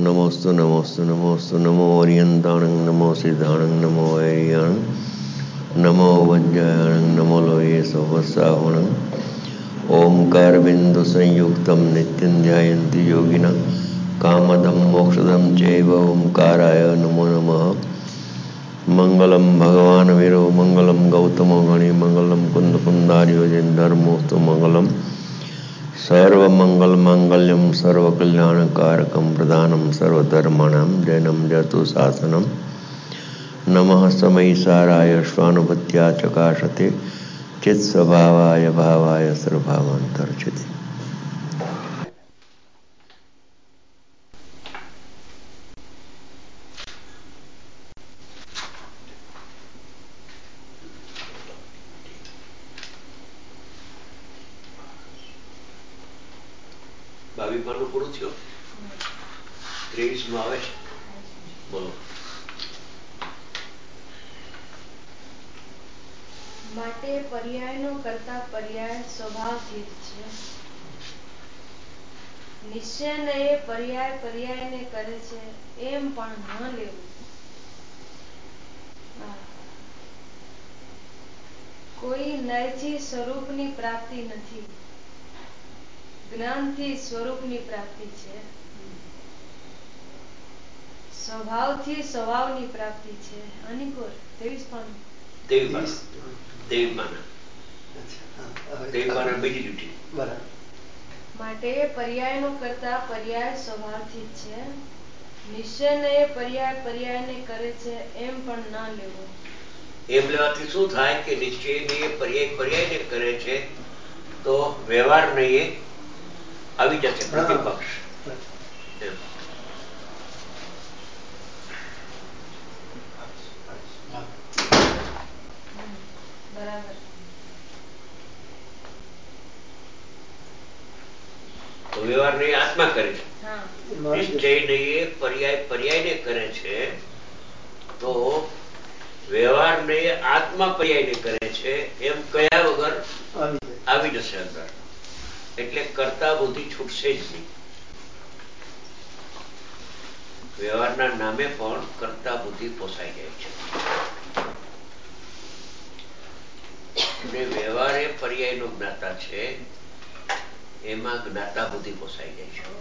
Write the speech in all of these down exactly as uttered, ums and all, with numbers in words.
नमोस्तु नमोस्तु नमोस्तु नमो ओरियंताणं नमो सिद्धाणं नमो वैरियाणं नमो वज्रायणं नमो लोये सोवसावणं ओंकार बिंदु संयुक्तं नित्यं ध्यायन्ति योगिनः कामदं मोक्षदं चैव ओंकाराय नमो नमः। मंगलम भगवान वीरो मंगलम गौतमो गणि मंगलम कुंद कुंदार्यो जैन धर्मोस्तु मंगलम सर्वमंगल मांगल्यम सर्वकल्याणकारकम प्रदानम सर्वधर्माणां जैनम जतु शासनम नमः समयिसाराय स्वानुभूत्या चकाशते चित्स्वभावाय भावाय सर्वभावान्तर्चिते। બાવીસ માં પૂરું થયું, ત્રેવીસ માં આવે છે. બોલો. માટે પર્યાયનો કરતા પર્યાય સ્વભાવથી જ છે. નિશ્ચયને એ પર્યાય પર્યાયને કરે છે એમ પણ ન લેવું. કોઈ નયથી સ્વરૂપની પ્રાપ્તિ નથી, જ્ઞાનથી સ્વરૂપની પ્રાપ્તિ છે. સ્વભાવથી સ્વભાવની પ્રાપ્તિ છે. અનિકોર ત્રેવીસ પાનું ત્રેવીસ ત્રેવીસ પાના ત્રેવીસ પાના બીજી લીટી. માટે પર્યાયનો કરતા પર્યાય સ્વભાવથી જ છે. નિશ્ચયને એ પર્યાય પર્યાયને કરે છે એમ પણ ના લેવો. એમ લેવાથી શું થાય કે નિશ્ચયને એ પર્યાય પર્યાયને કરે છે તો વ્યવહારને એ આવી જશે પ્રતિપક્ષ. બરાબર. તો વ્યવહારને એ આત્મા કરે છે, નિશ્ચયને એ પર્યાય પર્યાયને કરે છે તો વ્યવહારને આત્મા પર્યાયને કરે છે એમ કયા વગર આવી જશે અંદર. એટલે કરતા બુદ્ધિ છૂટશે જ નહીં. વ્યવહારના નામે પણ કરતા બુદ્ધિ પોસાઈ જાય છે અને વ્યવહાર એ પર્યાયનો જ્ઞાતા છે, એમાં જ્ઞાતા બુદ્ધિ પોસાઈ જાય છે.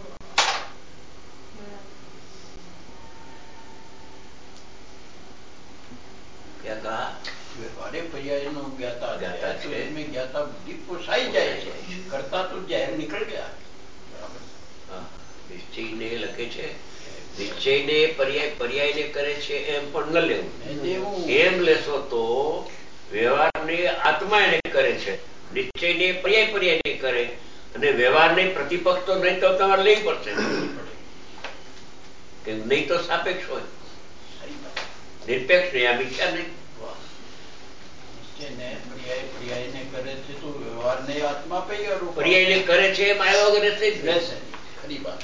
क्या कहा? व्यवहारे पर्याय नो ज्ञाता ज्ञाता है, इसमें ज्ञाता बुद्धि पोसाई જાય છે, કરતા તો જાહેર નીકળ ગયા. નિશ્ચયને લખે છે, નિશ્ચયને પર્યાય પર્યાયને કરે છે એમ પણ ન લેવું. એમ લેશો તો વ્યવહારને આત્મા એને કરે છે, નિશ્ચયને પર્યાય પર્યાયને કરે અને વ્યવહારને પ્રતિપક્ષ તો નહીં તો તમારે લેવી પડશે કે નહીં તો સાપેક્ષ હોય, નિરપેક્ષ નહીં. આ મિથ્યા નહીં. પર્યાયને કરે છે તો વ્યવહારને આત્મા પર્યાયને કરે છે એમ આવ્યા વગર રહેશે જ રહેશે. ખરી વાત.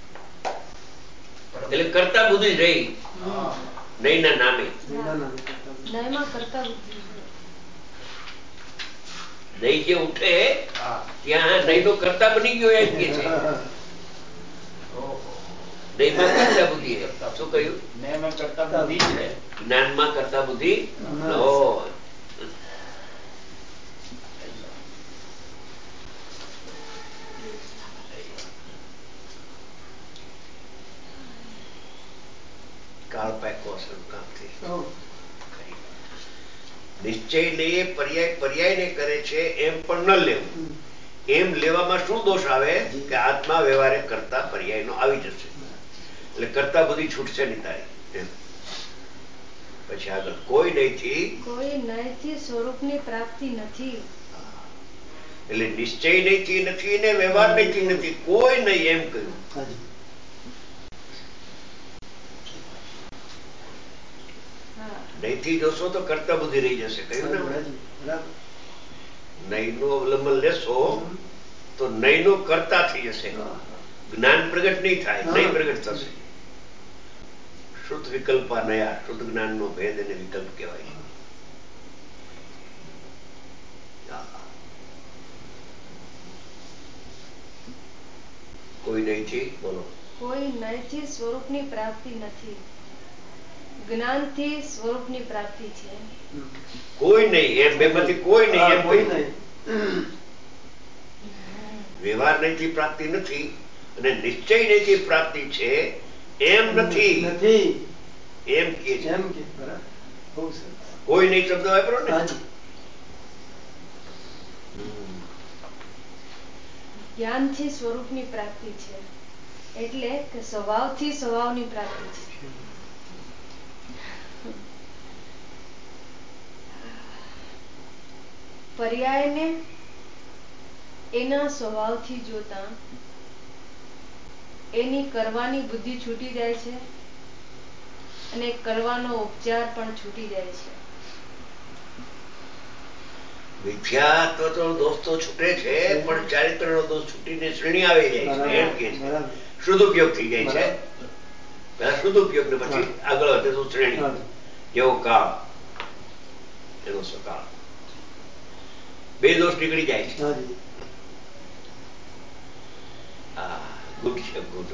એટલે કરતા બુદ્ધિ રહી નહીં ના નામે. નહીં જે ઉઠે ત્યાં નહીં તો કરતા બની ગયો એમ કે છે. નહીંમાં કરતા બુદ્ધિ. શું કહ્યું? જ્ઞાનમાં કરતા બુદ્ધિ ન હોય. કાળ પાકો કામથી નિશ્ચયને પર્યાય પર્યાયને કરે છે એમ પણ ન લેવું. એમ લેવામાં શું દોષ આવે કે આત્મા વ્યવહારે કરતા પર્યાયનો આવી જશે એટલે કરતા બધી છૂટશે નહીં તારી. પછી આગળ કોઈ નહીંથી કોઈ નયથી સ્વરૂપની પ્રાપ્તિ નથી. એટલે નિશ્ચય નહીંથી નથી ને વ્યવહાર નહીંથી નથી, કોઈ નહીં એમ કહ્યું. નહીંથી જોશો તો કરતા બુદ્ધિ રહી જશે. કહ્યું ને નહીં નું અવલંબન લેશો તો નહીં નું કરતા થઈ જશે. જ્ઞાન પ્રગટ નહીં થાય, નહીં પ્રગટ થશે. શુદ્ધ વિકલ્પ નયા, શુદ્ધ જ્ઞાન નો ભેદ અને વિકલ્પ કહેવાય. કોઈ નહીંથી બોલો. કોઈ નયથી સ્વરૂપની પ્રાપ્તિ નથી, જ્ઞાનથી સ્વરૂપની પ્રાપ્તિ છે. કોઈ નહીં એમ બેમાંથી કોઈ નહીં એમ કોઈ નહીં. વ્યવહાર નહીંથી પ્રાપ્તિ નથી અને નિશ્ચય નહીંથી પ્રાપ્તિ છે એમ નથી એમ કે છે. કોઈ નહીં શબ્દ વાપરો ને. જ્ઞાનથી સ્વરૂપની પ્રાપ્તિ છે એટલે કે સ્વભાવથી સ્વભાવની પ્રાપ્તિ છે. પર્યાયને એના સ્વભાવથી જોતા એની કરવાની બુદ્ધિ છૂટી જાય છે અને કરવાનો ઉપચાર પણ છૂટી જાય છે. મિથ્યાત્વ તો દોષ તો છૂટે છે પણ ચારિત્ર નો દોષ છૂટીને શ્રેણી આવી જાય છે એમ કે છે. શુદ્ધુપયોગ થઈ જાય છે. પેલા શુદ્ધુપયોગ ને પછી આગળ વધે તો શ્રેણી. જેવો કાળ એનો સકાળ બે દોષ નીકળી જાય છે. ગુડ છે ગુડ.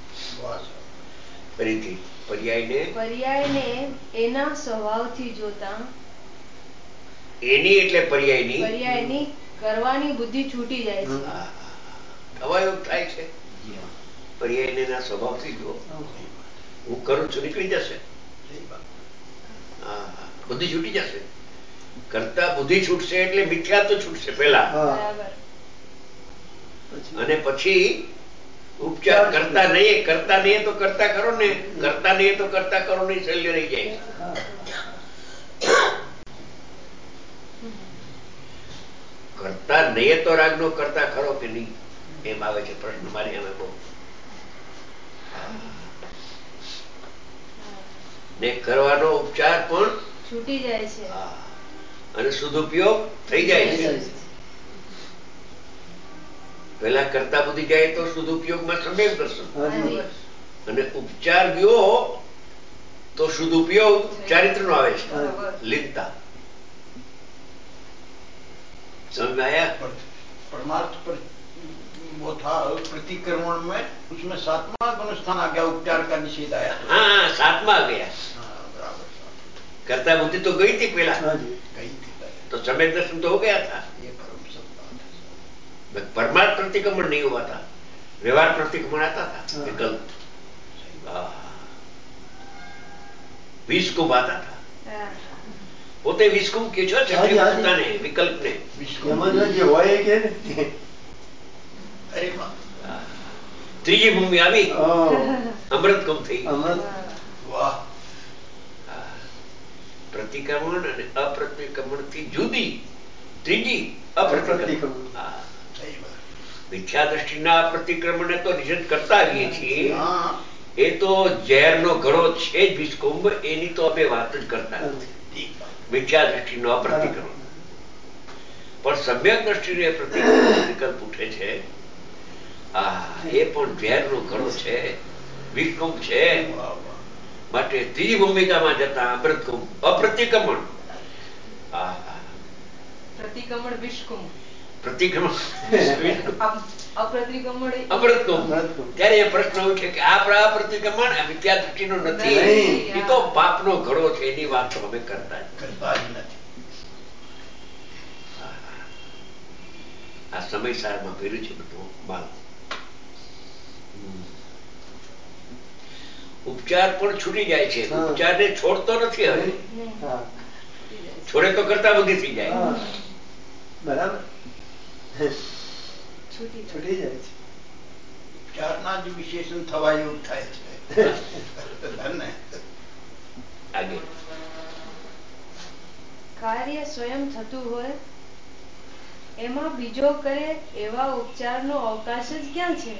ફરીથી પર્યાયને પર્યાયને એના સ્વભાવથી જોતા એની એટલે પર્યાયની પર્યાયની કરવાની બુદ્ધિ છૂટી જાય છે. અવયવ થાય છે. પર્યાયને એના સ્વભાવથી જો હું કરું છું નીકળી જશે. બુદ્ધિ છૂટી જશે. કરતા બુદ્ધિ છૂટશે એટલે મિથ્યા તો છૂટશે પેલા અને પછી ઉપચાર કરતા નહીં કરતા નહીં તો કરતા કરો ને કરતા નહીં તો કરતા કરો નહીં શૈલ્ય રહી જાય. કરતા નહીં તો રાગ નો કરતા ખરો કે નહીં એમ આવે છે પ્રશ્ન મારી અમે બહુ. ને કરવાનો ઉપચાર પણ છૂટી જાય છે અને સદુપયોગ થઈ જાય છે. પેલા કરતા બુદ્ધિ જાય તો સદુપયોગમાં સમ્યક દર્શન અને ઉપચાર ગયો તો સદુપયોગ ચારિત્ર નો આવે છે લીનતા. समझ में आया? परमार्थ पर वो था प्रतिक्रमण में उसमें सातवां गुण स्थान आ गया उपचार का निषेध आया. हाँ सातवां आ गया. करता बुद्धि तो गई थी पहला गई थी तो सम्यक दर्शन तो हो गया था. ये परम सत्य है. परमार्थ प्रतिक्रमण नहीं हुआ था. व्यवहार प्रतिक्रमण आता था विकल्प. विषकुंभ आता था. પોતે વિસ્કુમ કે છો પોતાને વિકલ્પ ને ત્રીજી ભૂમિ આવી અમૃતકમ થઈ. પ્રતિક્રમણ અને અપ્રતિક્રમણ થી જુદી ત્રીજી અપ્રતિક્રમણ. મિથ્યા દ્રષ્ટિના અપ્રતિક્રમણ ને તો નિષેધ કરતા આવીએ છીએ. એ તો ઝેર નો ઘડો છે જ વિસ્કુંભ એની તો અમે વાત જ કરતા નથી. મિથ્યા દ્રષ્ટિનો અપ્રતિક્રમણ પણ સમ્યક દ્રષ્ટિને પ્રતિક્રમણ વિકલ્પ ઉઠે છે. આ એ પણ ઝેરનો ઘડો છે વિસ્કુંભ છે. માટે ત્રીજી ભૂમિકામાં જતા અમૃતકુંભ અપ્રતિક્રમણ. પ્રતિક્રમણ વિસ્કુંભ પ્રતિક્રમણ અપ્રતિક્રમણ અમૃતકુંભ. ત્યારે એ પ્રશ્ન ઉઠે કે આ પ્રતિક્રમણ મિથ્યા દ્રષ્ટિનો નથી એ તો પાપનો ઘડો છે એની વાત તો અમે કરતા કરતા જ નથી. આ સમય સારમાં ફેર્યું છે બધું બાલ. ઉપચાર પણ છૂટી જાય છે. ઉપચાર ને છોડતો નથી. હવે છોડે તો કરતા બુદ્ધિ થઈ જાય. બરાબર છૂટી જાય છે. ઉપચારના જ વિશેષણ થવા એવું થાય છે. આગે કાર્ય સ્વયં થતું હોય એમાં બીજો કરે એવા ઉપચારનો અવકાશ જ ક્યાં છે?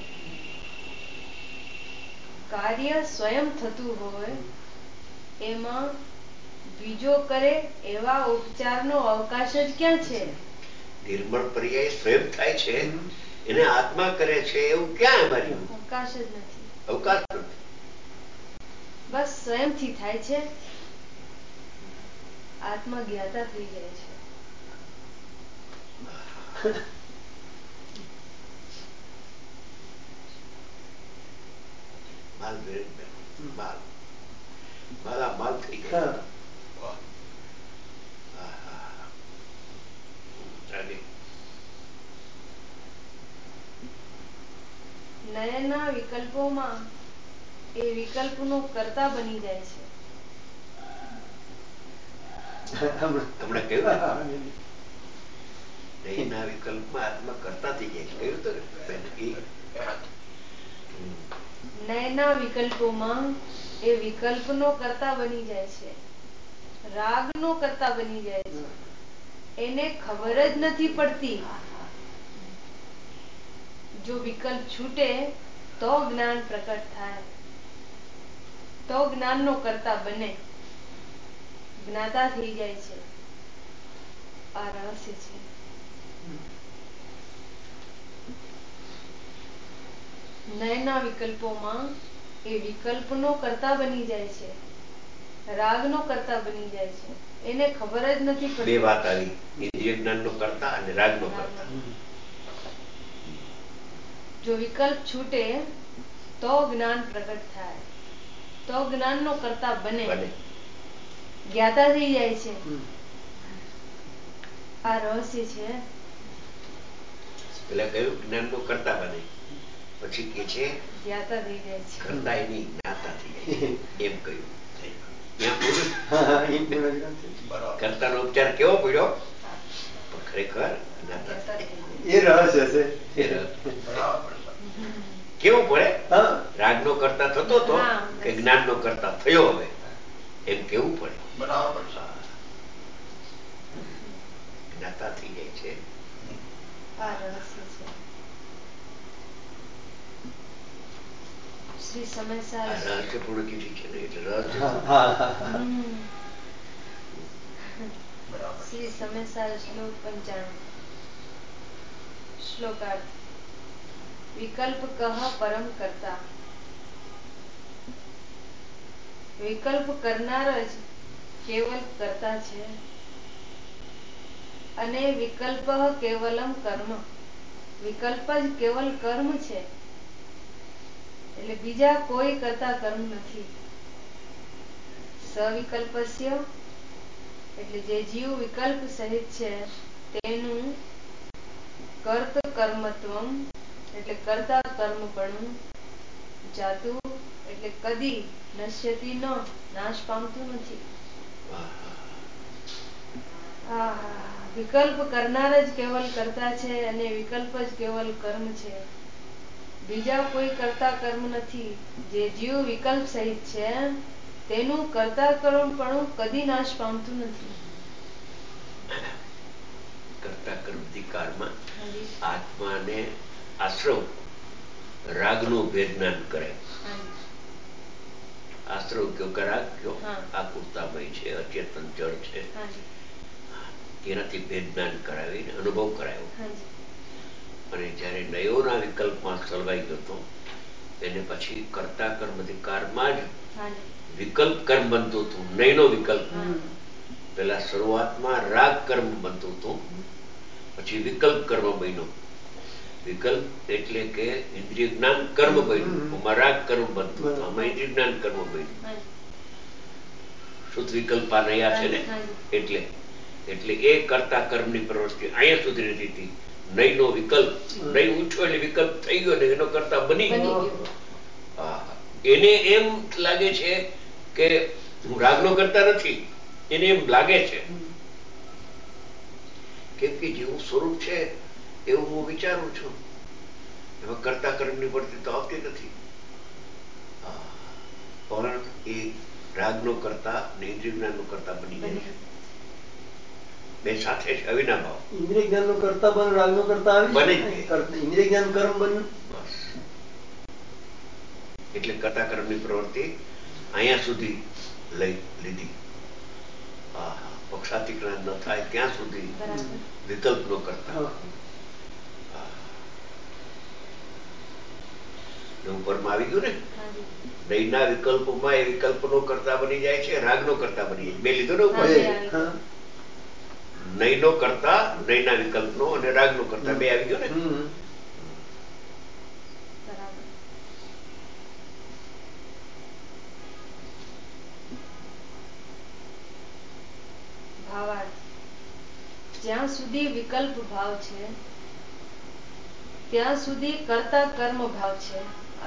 કાર્ય સ્વયં થતું હોય એમાં બીજો કરે એવા ઉપચારનો અવકાશ જ ક્યાં છે? નિર્મળ પર્યાય સ્વયં થાય છે એને આત્મા કરે છે એવું ક્યાં અમારી અવકાશ જ નથી. અવકાશ નથી. બસ સ્વયંથી થાય છે. આત્મા જ્ઞાતા થઈ જાય છે. માલ ભેર માલ માલા માલ થઈ ગયા. નયના વિકલ્પોમાં એ વિકલ્પનો કર્તા બની જાય છે. હમણાં કહ્યું નયના વિકલ્પમાં આત્મા કર્તા થઈ જાય છે. કહ્યું તો નયના વિકલ્પોમાં એ વિકલ્પનો કર્તા બની જાય છે. રાગનો કર્તા બની જાય છે. એને ખબર જ નથી પડતી. જો વિકલ્પ છૂટે તો જ્ઞાન પ્રકટ થાય, તો જ્ઞાનનો કર્તા બને, જ્ઞાતા થઈ જાય છે. આ રહસ્ય છે. નયના વિકલ્પોમાં એ વિકલ્પનો કર્તા બની જાય છે, રાગનો કર્તા બની જાય છે. એને ખબર જ નથી પડતી. બે વાત આવી, ઇન્દ્રિય જ્ઞાનનો કર્તા અને રાગનો કર્તા. જો વિકલ્પ છૂટે તો જ્ઞાન પ્રગટ થાય, તો જ્ઞાનનો કર્તા બને, જ્ઞાતા થઈ જાય છે. આ રહસ્ય છે. પેલા કહ્યું જ્ઞાનનો કર્તા બને, પછી કે છે જ્ઞાતા થઈ જાય છે. કર્તા એની જ્ઞાતા થઈ જાય એમ કહ્યું. કર્તાનો ઉપચાર કેવો પડ્યો? ખરેખર એ રહસ્ય છે. કેવું પડે? રાગનો કર્તા થતો હતો કે જ્ઞાનનો કર્તા થયો હવે એમ કેવું પડે. બરાબર. જ્ઞાતા થઈ જાય છે. આ રહસ્ય છે. શ્રી સમયસાર રહસ્ય પૂર્ણ કીધી છે ને એટલે રહસ્ય. શ્રી સમયસાર શ્લોક પંચાણું. શ્લોકાર્થ. વિકલ્પ કહ પરમ કર્તા. વિકલ્પ કરનાર જ કેવલ કર્તા છે અને વિકલ્પ કેવલમ કર્મ. વિકલ્પ જ કેવલ કર્મ છે, એટલે બીજા કોઈ કરતા કર્મ નથી. સવિકલ્પસ્ય એટલે જે જીવ વિકલ્પ સહિત છે તેનું કર્ત કર્મત્વમ એટલે કર્તા કર્મપણું જાતું એટલે કદી નશ્યતિ નો નાશ પામતું નથી. હા વિકલ્પ કરનાર જ કેવલ કર્તા છે અને વિકલ્પ જ કેવલ કર્મ છે. બીજા કોઈ કર્તા કર્મ નથી. જે જીવ વિકલ્પ સહિત છે તેનું કર્તા કર્મપણું કદી નાશ પામતું નથી. કર્તા કર્મથી કાળમાં આત્માને આશ્રવ રાગનું ભેદનાન કરે. આશ્રવ કયો કે રાગ કયો આકુરતામય છે, અચેતન જળ છે, એનાથી ભેદનાન કરાવીને અનુભવ કરાયો. અને જયારે નયોના વિકલ્પમાં સલવાઈ ગયો હતો એને પછી કર્તા કર્મ અધિકારમાં જ વિકલ્પ કર્મ બનતું હતું. નયનો વિકલ્પ પેલા શરૂઆતમાં રાગ કર્મ બનતું હતું, પછી વિકલ્પ કર્મ બન્યો. વિકલ્પ એટલે કે ઇન્દ્રિય જ્ઞાન કર્મ બન્યું, આમાં રાગ કર્મ બનતું હતું, આમાં ઇન્દ્રિય જ્ઞાન કર્મ બન્યું. શુદ્ધ વિકલ્પ આ નયા છે ને એટલે એટલે એ કર્તા કર્મની પ્રવૃત્તિ અહીંયા સુધી નથી હતી. નયનો વિકલ્પ નય ઊંચો એટલે વિકલ્પ થઈ ગયો ને એનો કર્તા બની ગયો. એને એમ લાગે છે કે હું રાગનો કરતા નથી, એને એમ લાગે છે કેમ કે જેવું સ્વરૂપ છે એવું હું વિચારું છું. એમાં કર્તા કર્મની વર્તી તો આવતી નથી. પણ એ રાગનો કરતા ને ઇન્દ્રિય જ્ઞાનનો કરતા બની જાય છે. બે સાથે છે અવિનાભાવ. ઇન્દ્રિય જ્ઞાનનો કરતા બન રાગનો કરતા આવી બને. ઇન્દ્રિય જ્ઞાન કર્મ બન્યું. બસ એટલે કર્તા કર્મની પ્રવૃત્તિ અહીંયા સુધી લઈ લીધી. પક્ષાતિક્રમણ ન થાય ત્યાં સુધી વિકલ્પ નો કરતા. ઉપરમાં આવી ગયું ને નયના વિકલ્પોમાં એ વિકલ્પ નો કરતા બની જાય છે, રાગ નો કરતા બની જાય. બે લીધો ને ઉપર. નયનો કરતા નયના વિકલ્પ નો અને રાગ નો કરતા બે આવી ગયો ને. જ્યાં સુધી વિકલ્પ ભાવ છે ત્યાં સુધી કર્તા કર્મ ભાવ છે.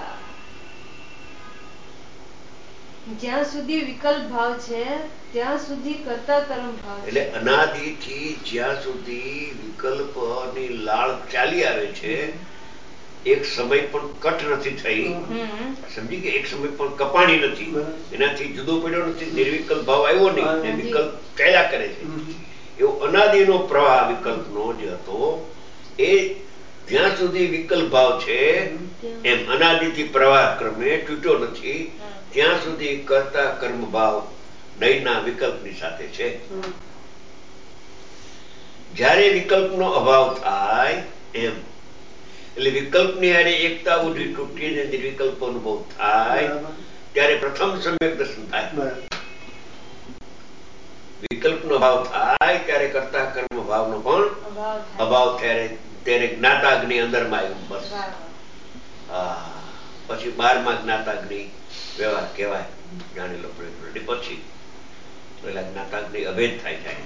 જ્યાં સુધી વિકલ્પ ભાવ છે ત્યાં સુધી કર્તા કર્મ ભાવ છે. એટલે અનાદિથી જ્યાં સુધી વિકલ્પની લાળ ચાલી આવે છે, એક સમય પણ કટ નથી થઈ, સમજી કે એક સમય પણ કપાણી નથી, એનાથી જુદો પડ્યો નથી, નિર્વિકલ્પ ભાવ આવ્યો નહીં, વિકલ્પ ચાલ્યા કરે છે. એવો અનાદિનો પ્રવાહ વિકલ્પનો જે હતો એ જ્યાં સુધી વિકલ્પ ભાવ છે એમ અનાદિથી પ્રવાહ ક્રમે તૂટ્યો નથી, ત્યાં સુધી કર્તા કર્મ ભાવ નયના વિકલ્પની સાથે છે. જ્યારે વિકલ્પનો અભાવ થાય એમ એટલે વિકલ્પની હારે એકતા ઉઠી તૂટીને નિર્વિકલ્પ અનુભવ થાય ત્યારે પ્રથમ સમ્યક દર્શન થાય. વિકલ્પનો અભાવ થાય ત્યારે કર્તા કર્મ ભાવનો પણ અભાવ ત્યારે ત્યારે જ્ઞાતાગ્નિ અંદરમાં આવ્યું. બસ હા, પછી બારમા જ્ઞાતાગ્નિ વ્યવહાર કહેવાય. જાણી લો પછી પેલા જ્ઞાતાગ્નિ અભેદ થાય જાય.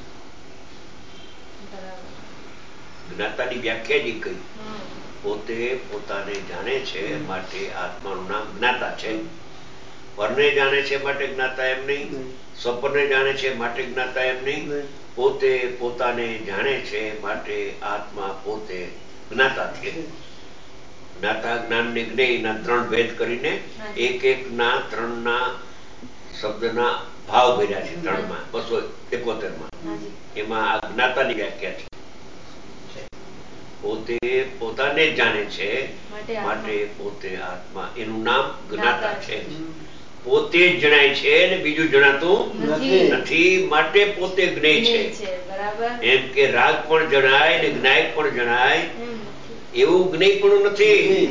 જ્ઞાતાની વ્યાખ્યા જ કઈ, પોતે પોતાને જાણે છે માટે આત્માનું નામ જ્ઞાતા છે. પરને જાણે છે માટે જ્ઞાતા એમ નહીં, સ્વપ્નને જાણે છે માટે જ્ઞાતા એમ નહીં, પોતે પોતાને જાણે છે માટે આત્મા પોતે જ્ઞાતા છે. જ્ઞાતા જ્ઞાન ને જ્ઞેયના ત્રણ ભેદ કરીને એક એક ના ત્રણ ના શબ્દના ભાવ ભર્યા છે ત્રણમાં બસો એકોતેર માં. એમાં આ જ્ઞાતાની વ્યાખ્યા છે. પોતે પોતાને જાણે છે માટે પોતે આત્મા, એનું નામ જ્ઞાતા છે. પોતે જ જણાય છે ને બીજું જણાતું નથી માટે પોતે જ્ઞેય છે. એમ કે રાગ પણ જણાય ને જ્ઞાય પણ જણાય એવું જ્ઞેય પણ નથી.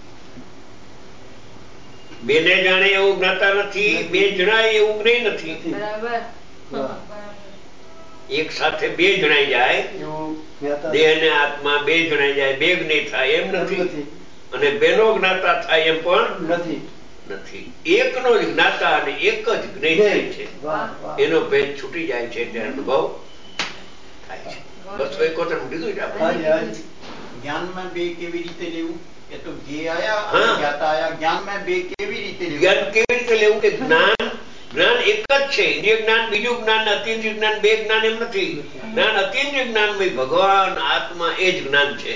બેને જાણે એવું જ્ઞાતા નથી, બે જણાય એવું જ્ઞેય નથી. એક સાથે બે જણાઈ જાય, દેહ ને આત્મા બે જણાઈ જાય, બે જ્ઞેય થાય એમ નથી, અને બેનો જ્ઞાતા થાય એમ પણ નથી. એકનો જ જ્ઞાતા અને એક જ જ્ઞેય થાય છે. એનો ભેદ છૂટી જાય છે ત્યારે અનુભવ થાય છે. બસો એકોતેર કીધું છે આપણે. જ્ઞાનમાં બે કેવી રીતે લેવું? એ તો જ્ઞેય આયા, જ્ઞાતા આયા. જ્ઞાનમાં બે કેવી રીતે લેવું? જ્ઞાન કેવી રીતે લેવું કે જ્ઞાન જ્ઞાન એક જ છે. ઇન્દ્રિય જ્ઞાન બીજું જ્ઞાન, અતિન્દ્રિય જ્ઞાન બે જ્ઞાન એમ નથી. જ્ઞાન અતિન્દ્રિય જ્ઞાનમાં ભગવાન આત્મા એ જ જ્ઞાન છે.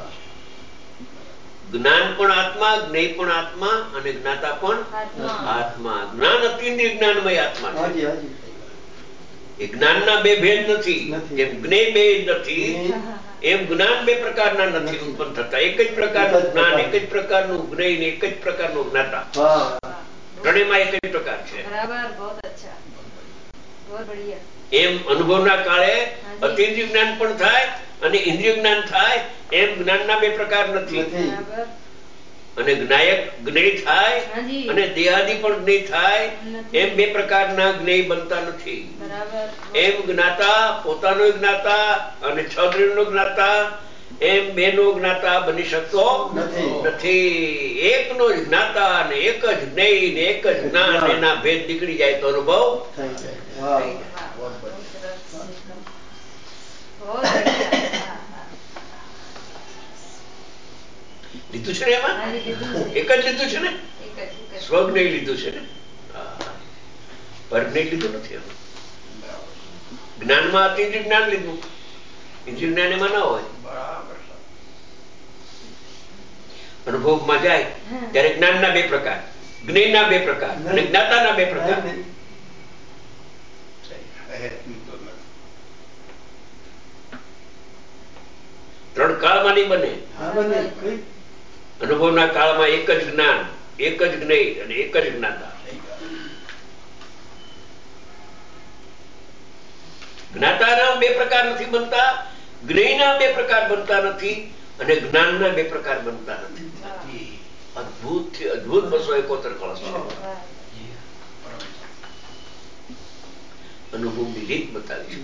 જ્ઞાન પણ આત્મા, જ્ઞેય પણ આત્મા અને જ્ઞાતા પણ આત્મા. જ્ઞાન અતિન્દ્રિય જ્ઞાનમય આત્મા છે. એ જ્ઞાનના બે ભેદ નથી. જેમ જ્ઞેય બે નથી એમ જ્ઞાન બે પ્રકારના નથી ઉત્પન્ન થતા. એક જ પ્રકારનું જ્ઞાન, એક જ પ્રકારનું જ્ઞેય ને એક જ પ્રકારનું જ્ઞાતા. ત્રણેયમાં એક જ પ્રકાર છે. એમ અનુભવના કાળે અતિન્દ્રિય જ્ઞાન પણ થાય અને ઇન્દ્રિય જ્ઞાન થાય એમ જ્ઞાનના બે પ્રકાર નથી. અને જ્ઞાયક જ્ઞેય થાય અને દેહાદી પણ જ્ઞેય થાય એમ બે પ્રકારના જ્ઞેય બનતા નથી. એમ જ્ઞાતા પોતાનો જ્ઞાતા અને છ દ્રવ્યનો જ્ઞાતા એમ બેનો જ્ઞાતા બની શકતો નથી. એકનો જ જ્ઞાતા અને એક જ જ્ઞેય ને એક જ જ્ઞાન, એના ભેદ નીકળી જાય તો અનુભવ લીધું છે ને? એમાં એક જ લીધું છે ને? સ્વજ્ઞ લીધું છે ને? પરજ્ઞ લીધું નથી. જ્ઞાનમાં અતિન્દ્રિય જ્ઞાન લીધું, ઇન્દ્રિય જ્ઞાન એમાં ના હોય. અનુભવમાં જાય ત્યારે જ્ઞાનના બે પ્રકાર, જ્ઞેયના બે પ્રકાર અને જ્ઞાતાના બે પ્રકાર. ત્રણ કાળમાં નહીં બને. અનુભવના કાળમાં એક જ જ્ઞાન, એક જ જ્ઞેય અને એક જ જ્ઞાતા. જ્ઞાતાના બે પ્રકાર નથી બનતા, જ્ઞેયના બે પ્રકાર બનતા નથી અને જ્ઞાનના બે પ્રકાર બનતા નથી. અદભુત થી અદભુત બસો એકોતેર કળશ છે. अनुभव की रीत बताइए।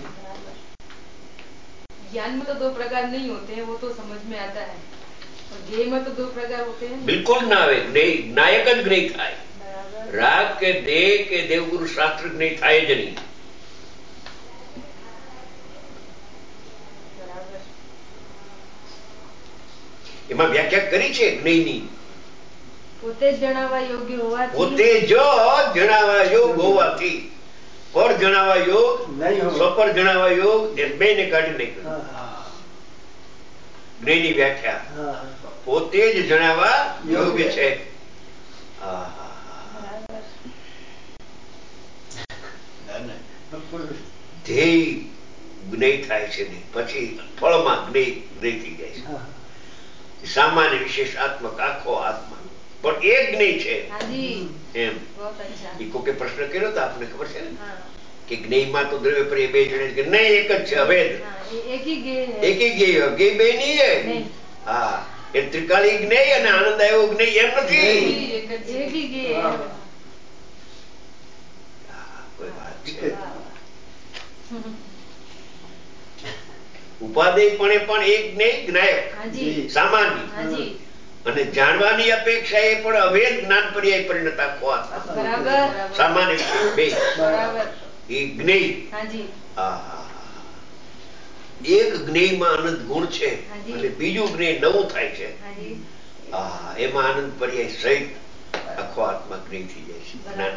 ज्ञान में तो दो प्रकार नहीं होते हैं, वो तो समझ में आता है। और ज्ञेय में तो दो प्रकार होते हैं। बिल्कुल ना आवे, नायक ज ज्ञेय थाय। राग के देह के देवगुरु शास्त्र ज्ञेय थाय ज नहीं। એમાં વ્યાખ્યા કરી છે જ્ઞેયની. પોતે જ જણાવવા યોગ્ય હોવાથી, પોતે જ જણાવવા યોગ હોવાથી, પર જણાવવા યોગ, સ્વપર જણાવવા યોગ, એ બે ને કાઢી નાખ્યું. જ્ઞેયની વ્યાખ્યા પોતે જ જણાવવા યોગ્ય છે. ધ્યેય જ્ઞેય થાય છે ને પછી ફળમાં જ્ઞેય જ્ઞેય થઈ જાય છે. સામાન્ય વિશેષાત્મક આખો આત્મા પણ એક જ્ઞેય છે એમ. એ કોકે પ્રશ્ન કર્યો તો આપને ખબર છે ને કે જ્ઞેયમાં તો દ્રવ્ય પર બે જણે કે નહીં એક જ છે, અભેદ એકી જ્ઞેય જ્ઞેય બે નહીં હે. હા, એ ત્રિકાળી જ્ઞેય અને આનંદ આવ્યો જ્ઞેય એમ નથી. કોઈ વાત છે. ઉપાદેયપણે પણ એક જ્ઞેય જ્ઞાયક સામાન્ય અને જાણવાની અપેક્ષા એ પણ અભેદ જ્ઞાન પર્યાય પરિણત આખો આત્મા. સામાન્ય બે એ જ્ઞેય. એક જ્ઞેયમાં આનંદ ગુણ છે અને બીજું જ્ઞેય નવું થાય છે. હા, એમાં આનંદ પર્યાય સહિત આખો આત્મા જ્ઞેય થઈ જાય છે. જ્ઞાન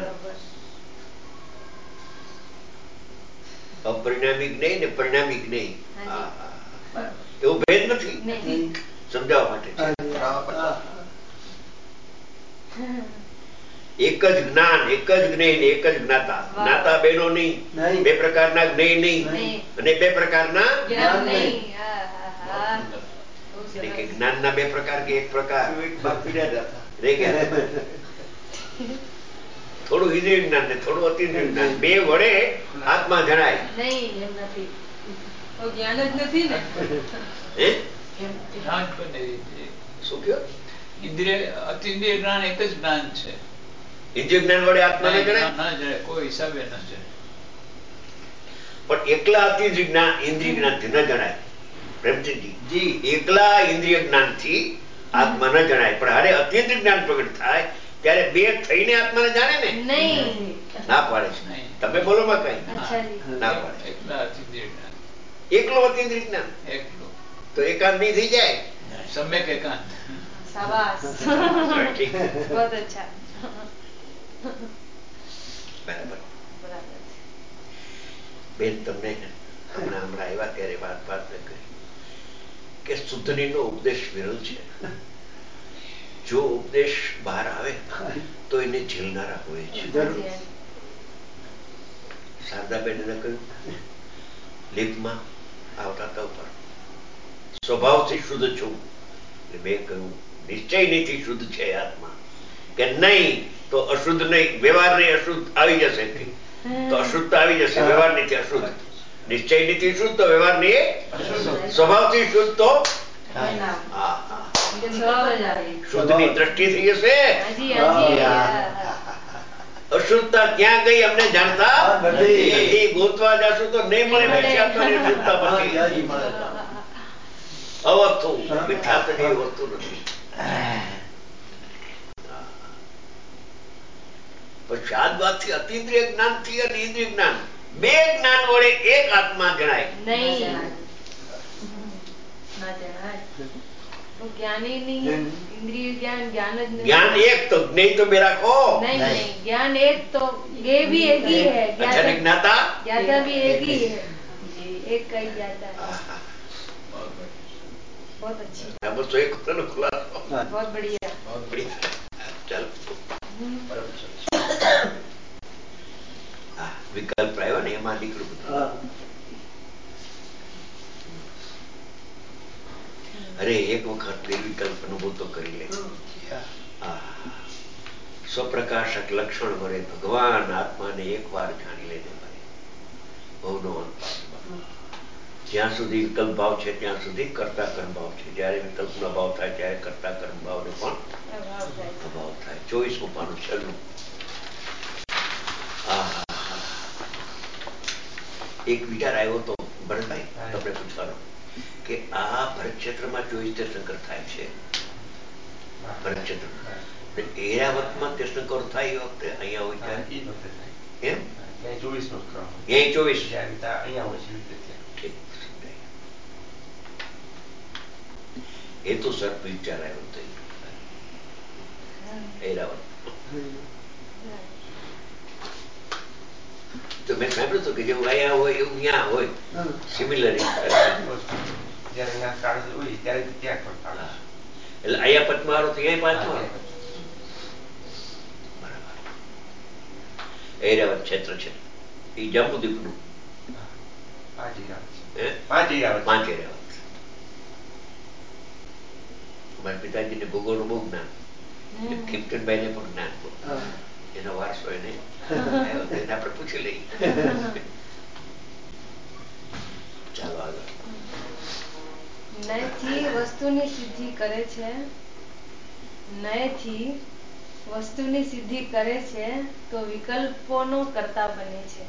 અપરિણામી જ્ઞેય ને પરિણામી જ્ઞેય એવો ભેદ નથી. સમજાવવા માટે એક જ જ્ઞાન, એક જ જ્ઞેય ને એક જ જ્ઞાતા. જ્ઞાતા બેનો નહીં, બે પ્રકારના જ્ઞેય નહીં અને બે પ્રકારના જ્ઞાન નહીં. કે જ્ઞાનના બે પ્રકાર કે એક પ્રકાર રે ગયા. થોડું ઇન્દ્રિય જ્ઞાન ને થોડું અતિન્દ્રિય જ્ઞાન બે વડે આત્મા જણાય નહીં. એમ નથી, જ્ઞાન જ નથી ને. હે શું કયો? ઇન્દ્રિય અતિન્દ્રિય જ્ઞાન એક જ જ્ઞાન છે. ઇન્દ્રિય જ્ઞાન વડે આત્મા ન જણાય, કોઈ હિસાબે ન જણાય. પણ એકલા અતિન્દ્રિય જ્ઞાન ઇન્દ્રિય જ્ઞાનથી ન જણાય. પ્રેમચંદજી, એકલા ઇન્દ્રિય જ્ઞાનથી આત્મા ન જણાય, પણ હારે અતિન્દ્રિય જ્ઞાન પ્રગટ થાય ત્યારે બે થઈને આત્માને જાણે ને. ના પાડે છે. તમે બોલો માં કઈ ના પાડે. એકલો અતિન્દ્રિય જ્ઞાન તો એકાંત નહીં થઈ જાય. સમ્યક એકાંત. શાબાશ. बहुत अच्छा. બરાબર. બેન તમને હમણાં હમણાં આવ્યા ત્યારે વાત વાત કરી કે શુદ્ધની નો ઉપદેશ વિરલ છે. જો ઉપદેશ બહાર આવે તો એને ઝીલનારા હોય છે. શારદાબેન એને કહ્યું લીપમાં આવતા હતા ઉપર સ્વભાવથી શુદ્ધ છું. મેં કહ્યું નિશ્ચય નથી શુદ્ધ છે આત્મા કે નહીં તો અશુદ્ધ નહીં, વ્યવહાર નહીં અશુદ્ધ આવી જશે તો અશુદ્ધ આવી જશે. વ્યવહાર નથી અશુદ્ધ, નિશ્ચય નથી શુદ્ધ તો વ્યવહાર નહીં, સ્વભાવથી શુદ્ધ તો શુદ્ધની દ્રષ્ટિ થઈ જશે. અશુદ્ધતા ક્યાં ગઈ અમને જાણતા નથી. ગોતવા જશું તો નહીં મળે. અવસ્તુ મિથ્યાત્વની વસ્તુ નથી. પછી આ વાતથી અતિન્દ્રિય જ્ઞાન થી અને ઇન્દ્રિય જ્ઞાન બે જ્ઞાન વડે એક આત્મા જણાય નહીં. જ્ઞાની નહીં, ઇન્દ્રિય જ્ઞાન જ્ઞાન જ નહીં. ज्ञान एक तो ज्ञेय तो मेरा को नहीं नहीं, ज्ञान एक तो ये भी एक ही है, अच्छा ज्ञाता ज्ञाता भी एक ही है, एक का ही ज्ञाता है. बहुत अच्छी, अब तो एक होता ना खुला. बहुत बढ़िया, बहुत बढ़िया. चल विकल्प આવ્યો ને એમાં નીકળું. અરે એક વખત વિકલ્પ અનુભવ તો કરી લે. સ્વપ્રકાશક લક્ષણ મળે ભગવાન આત્માને એક વાર જાણી લેને મળે ભવનો અંત. જ્યાં સુધી વિકલ્પ ભાવ છે ત્યાં સુધી કર્તા કર્મ ભાવ છે. જયારે વિકલ્પનો અભાવ થાય ત્યારે કર્તા કર્મ ભાવનો પણ અભાવ થાય. ચોવીસમું પાનું છેલ્લું. એક વિચાર આવ્યો તો ભરતભાઈ તમને પૂછવાનો કે આ ભરત ક્ષેત્રમાં ચોવીસ તીર્થંકર થાય છે. ભરત ક્ષેત્ર એરાવતમાં તીર્થંકર થાય એ વખતે અહીંયા હોય ત્યારે એમ ચોવીસ નો ચોવીસ હેતુ સર્પ વિચાર આવ્યો થઈ એરાવત. તો મેં સાંભળ્યું હતું કે જેવું અહીંયા હોય એવું ત્યાં હોય સિમિલર. એટલે અહીંયા પદ્મા વાળો તો અહીંયા પાંચમો. એરાવત ક્ષેત્ર છે એ જંબુદ્વીપનું પાંચ એરાવત. મારા પિતાજીને ભૂગોળનું બહુ જ્ઞાન, ખીમચંદભાઈ ને પણ જ્ઞાન બહુ, એનો વારસો એને આપણે પૂછી લઈએ. ચાલો આગળ. નયથી વસ્તુની સિદ્ધિ કરે છે, નયથી વસ્તુની સિદ્ધિ કરે છે તો વિકલ્પોનો કર્તા બને છે.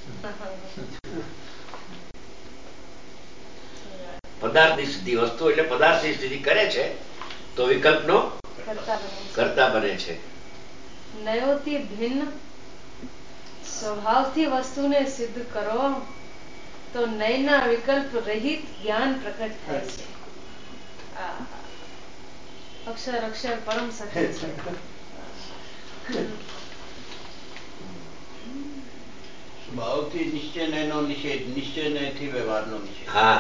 પદાર્થની સિદ્ધિ, વસ્તુ એટલે પદાર્થની સિદ્ધિ કરે છે તો વિકલ્પનો કર્તા બને છે. નયોથી ભિન્ન સ્વભાવથી વસ્તુને સિદ્ધ કરો તો નયના વિકલ્પ રહિત જ્ઞાન પ્રકટ થાય છે. અક્ષર અક્ષર પરમ સત્ય છે. સ્વભાવથી નિશ્ચય નયનો નિષેધ, નિશ્ચય નયથી વ્યવહારનો નિષેધ. હા,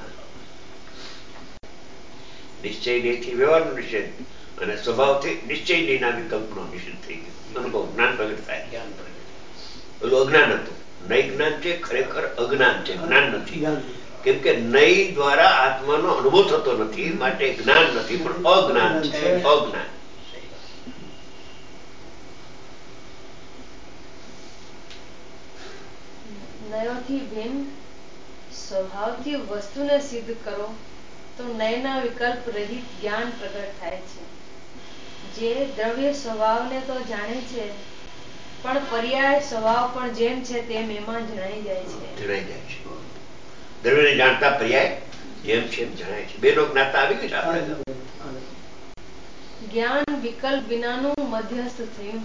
નિશ્ચય નયથી વ્યવહારનો નિષેધ અને સ્વભાવથી નિશ્ચય નયના વિકલ્પનો નિષેધ થઈ ગયો. અનુભવ જ્ઞાન પ્રગટ થાય. જ્ઞાન પ્રગટ. પેલું અજ્ઞાન હતું. નય જ્ઞાન છે, ખરેખર અજ્ઞાન છે, જ્ઞાન નથી. કેમ કે નય દ્વારા આત્માનો અનુભવ થતો નથી, માટે જ્ઞાન નથી પણ અજ્ઞાન છે. અજ્ઞાન. નયોથી ભિન્ન સ્વભાવથી વસ્તુને સિદ્ધ કરો તો નયના વિકલ્પ રહિત જ્ઞાન પ્રગટ થાય છે. જે દ્રવ્ય સ્વભાવને તો જાણે છે પણ પર્યાય સ્વભાવ પણ જેમ છે તેમ એમાં જણાઈ જાય છે. જણાઈ જાય છે. દ્રવ્યને જાણતા પર્યાય જેમ છે એમ જણાય છે. બેનો જ્ઞાતા આવી ગયું છે આપણે. જ્ઞાન વિકલ્પ વિનાનું મધ્યસ્થ થયું.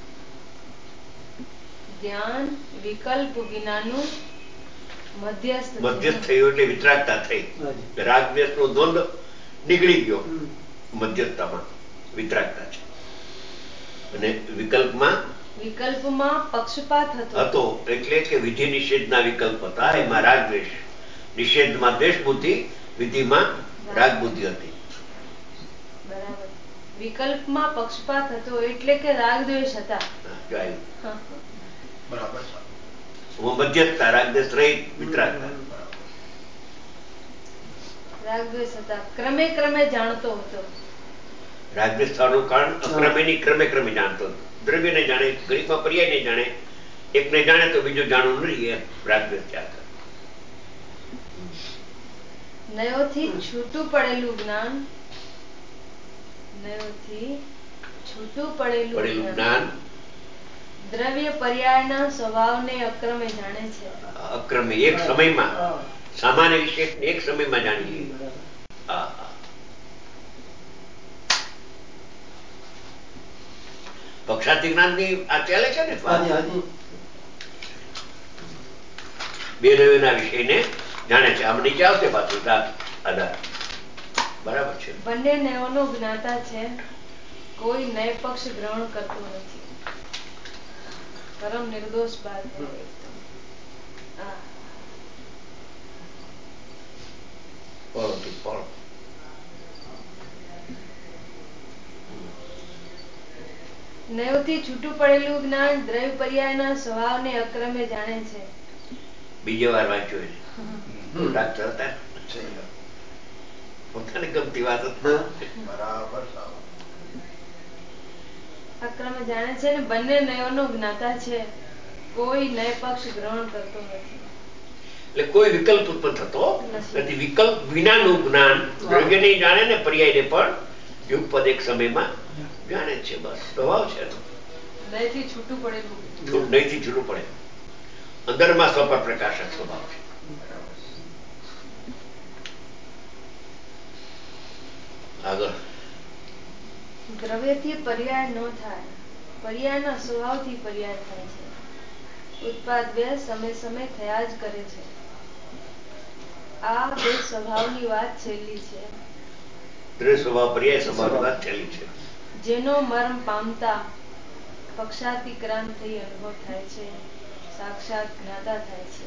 જ્ઞાન વિકલ્પ વિનાનું મધ્યસ્થ મધ્યસ્થ થયું એટલે વિતરાગતા થઈ. રાગ દ્વેષ નો દ્વંદ નીકળી ગયો. મધ્યસ્થતામાં વિતરાગતા છે. અને વિકલ્પમાં વિકલ્પમાં પક્ષપાત હતો એટલે કે વિધિ નિષેધના વિકલ્પ હતા. એમાં રાગ દ્વેષ, નિષેધમાં દ્વેષ બુદ્ધિ, વિધિમાં રાગ બુદ્ધિ હતી. બરાબર. વિકલ્પમાં પક્ષપાત હતો એટલે કે રાગ દ્વેષ હતા. બરાબર. મધ્યસ્થતા, રાગ દ્વેષ રહિત વિતરાગતા. રાગ દ્વેષ હતા. ક્રમે ક્રમે જાણતો હતો. રાગ દ્વેષ થવાનું કારણ અક્રમે ની ક્રમે ક્રમે જાણતો હતો. દ્રવ્ય ને જાણે, ઘડીકમાં પર્યાય ને જાણે, એકને જાણે તો બીજું જાણવું નહીં, એમ રાગ દ્વેષ ત્યાગ કરે. નયોથી છૂટું પડેલું જ્ઞાન, નયોથી છૂટું પડેલું જ્ઞાન દ્રવ્ય પર્યાયના સ્વભાવને અક્રમે જાણે છે. અક્રમે એક સમયમાં, સામાન્ય વિશેષ એક સમયમાં જાણી લે. હા, પક્ષાતી જ્ઞાન ની આ ચાલે છે ને. બે દ્રવ્યના વિષયને જાણે છે. આમ નીચે આવશે પાછું આધાર. બરાબર છે. બંને નયોનો જ્ઞાતા છે, કોઈ નય પક્ષ ગ્રહણ કરતું નથી. પરમ નિર્દોષ બાત હૈ. નયોથી છૂટું પડેલું જ્ઞાન દ્રવ્ય પર્યાયના સ્વભાવને અક્રમે જાણે છે. બીજી વાર વાંચ્યું એને. પોતાને ગમતી વાત. બરાબર. અક્રમે જાણે છે ને બંને નયોનો જ્ઞાતા છે, કોઈ નય પક્ષ ગ્રહણ કરતો નથી. એટલે કોઈ વિકલ્પ ઉત્પન્ન થતો નથી. વિકલ્પ વિનાનું જ્ઞાન દ્રવ્ય નહીં જાણે ને પર્યાય ને પણ યુગપદ એક સમયમાં જાણે છે. બસ સ્વભાવ છે. નયથી છૂટું પડેલું, નયથી છૂટું પડે. અંદરમાં સ્વપર પ્રકાશક સ્વભાવ છે. આગળ. દ્રવ્યથી પર્યાય ન થાય, પર્યાયના સ્વભાવથી પર્યાય થાય છે. ઉત્પાદ બે સમય સમય થયા જ કરે છે. આ બે સ્વભાવની વાત છેલ્લી છે. દ્રવ્ય સ્વભાવ પર્યાય સ્વભાવની વાત ચાલી છે. જેનો મર્મ પામતા પક્ષાતિક્રાંત થઈ અનુભવ થાય છે, સાક્ષાત જ્ઞાતા થાય છે.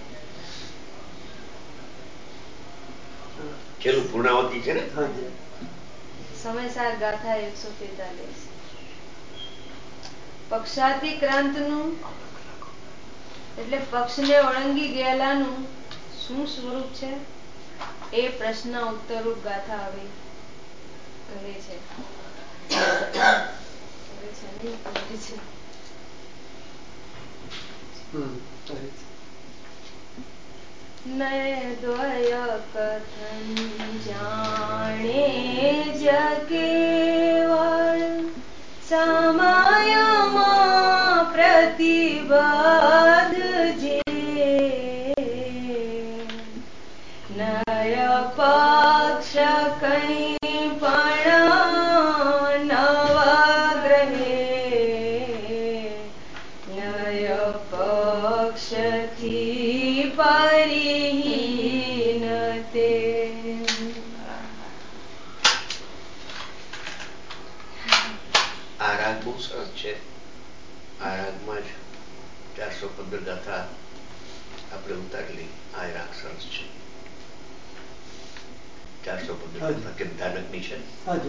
છેલ્લું પૂર્ણાવતી છે ને. સમયસાર ગાથા એકસો તેતાલીસ. પક્ષાતિક્રાંત નું એટલે પક્ષને ઓળંગી ગયેલાનું શું સ્વરૂપ છે એ પ્રશ્ન ઉત્તરરૂપ ગાથા હવે કહે છે. નય દ્વય કથન જાણે જકેવળ સમયમાં પ્રતિબદ્ધ જે નય પક્ષ કઈ પણ નવગ્રહે નય પક્ષથી પરિહીન તે. આ રાગ બહુ સરસ છે. આ રાગમાં જ ચારસો પંદર ગાથા આપણે ઉતારેલી. આ રાગ સરસ છે. ચારસો પંદર ગાથા કેમ ધાનકની છે.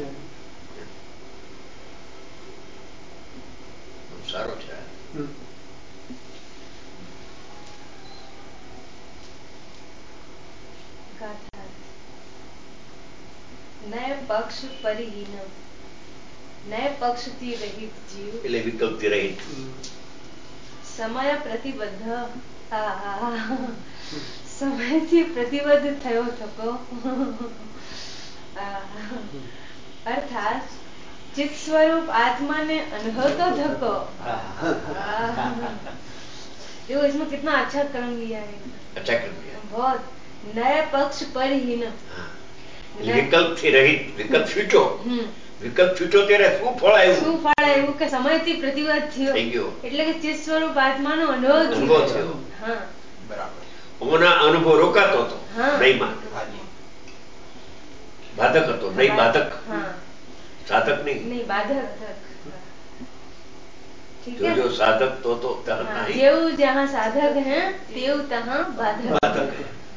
બહુ સારો છે. નય પક્ષ પરિહીન નય પક્ષથી રહિત જીવ એટલે વિકલ્પથી રહિત સમય પ્રતિબદ્ધ સમયથી પ્રતિબદ્ધ થયો થકો અર્થાત ચિત્ત સ્વરૂપ આત્માને अनुभवतो धक्को. देखो इसमें कितना अच्छा कर्म लिया है. अच्छा कर्म लिया बहुत. नए पक्ष परिहीन વિકલ્પ થી રહિત. વિકલ્પ છૂટો. વિકલ્પ છૂટો ત્યારે શું ફળ આવ્યું? શું ફળ આવ્યું કે સમયથી પ્રતિબદ્ધ થયો થઈ ગયો એટલે કે ચિત્ત સ્વરૂપ આત્માનો અનુભવ અનુભવ થયો. હા બરાબર. ઓના અનુભવ રોકાતો હતો નહીંમાં. બાધક હતો નહીં. બાધક સાધક નહીં. નહીં બાધક. જો જો સાધક તો તો જેવું જહાં સાધક હે તેવું તહાં બાધક. બાધક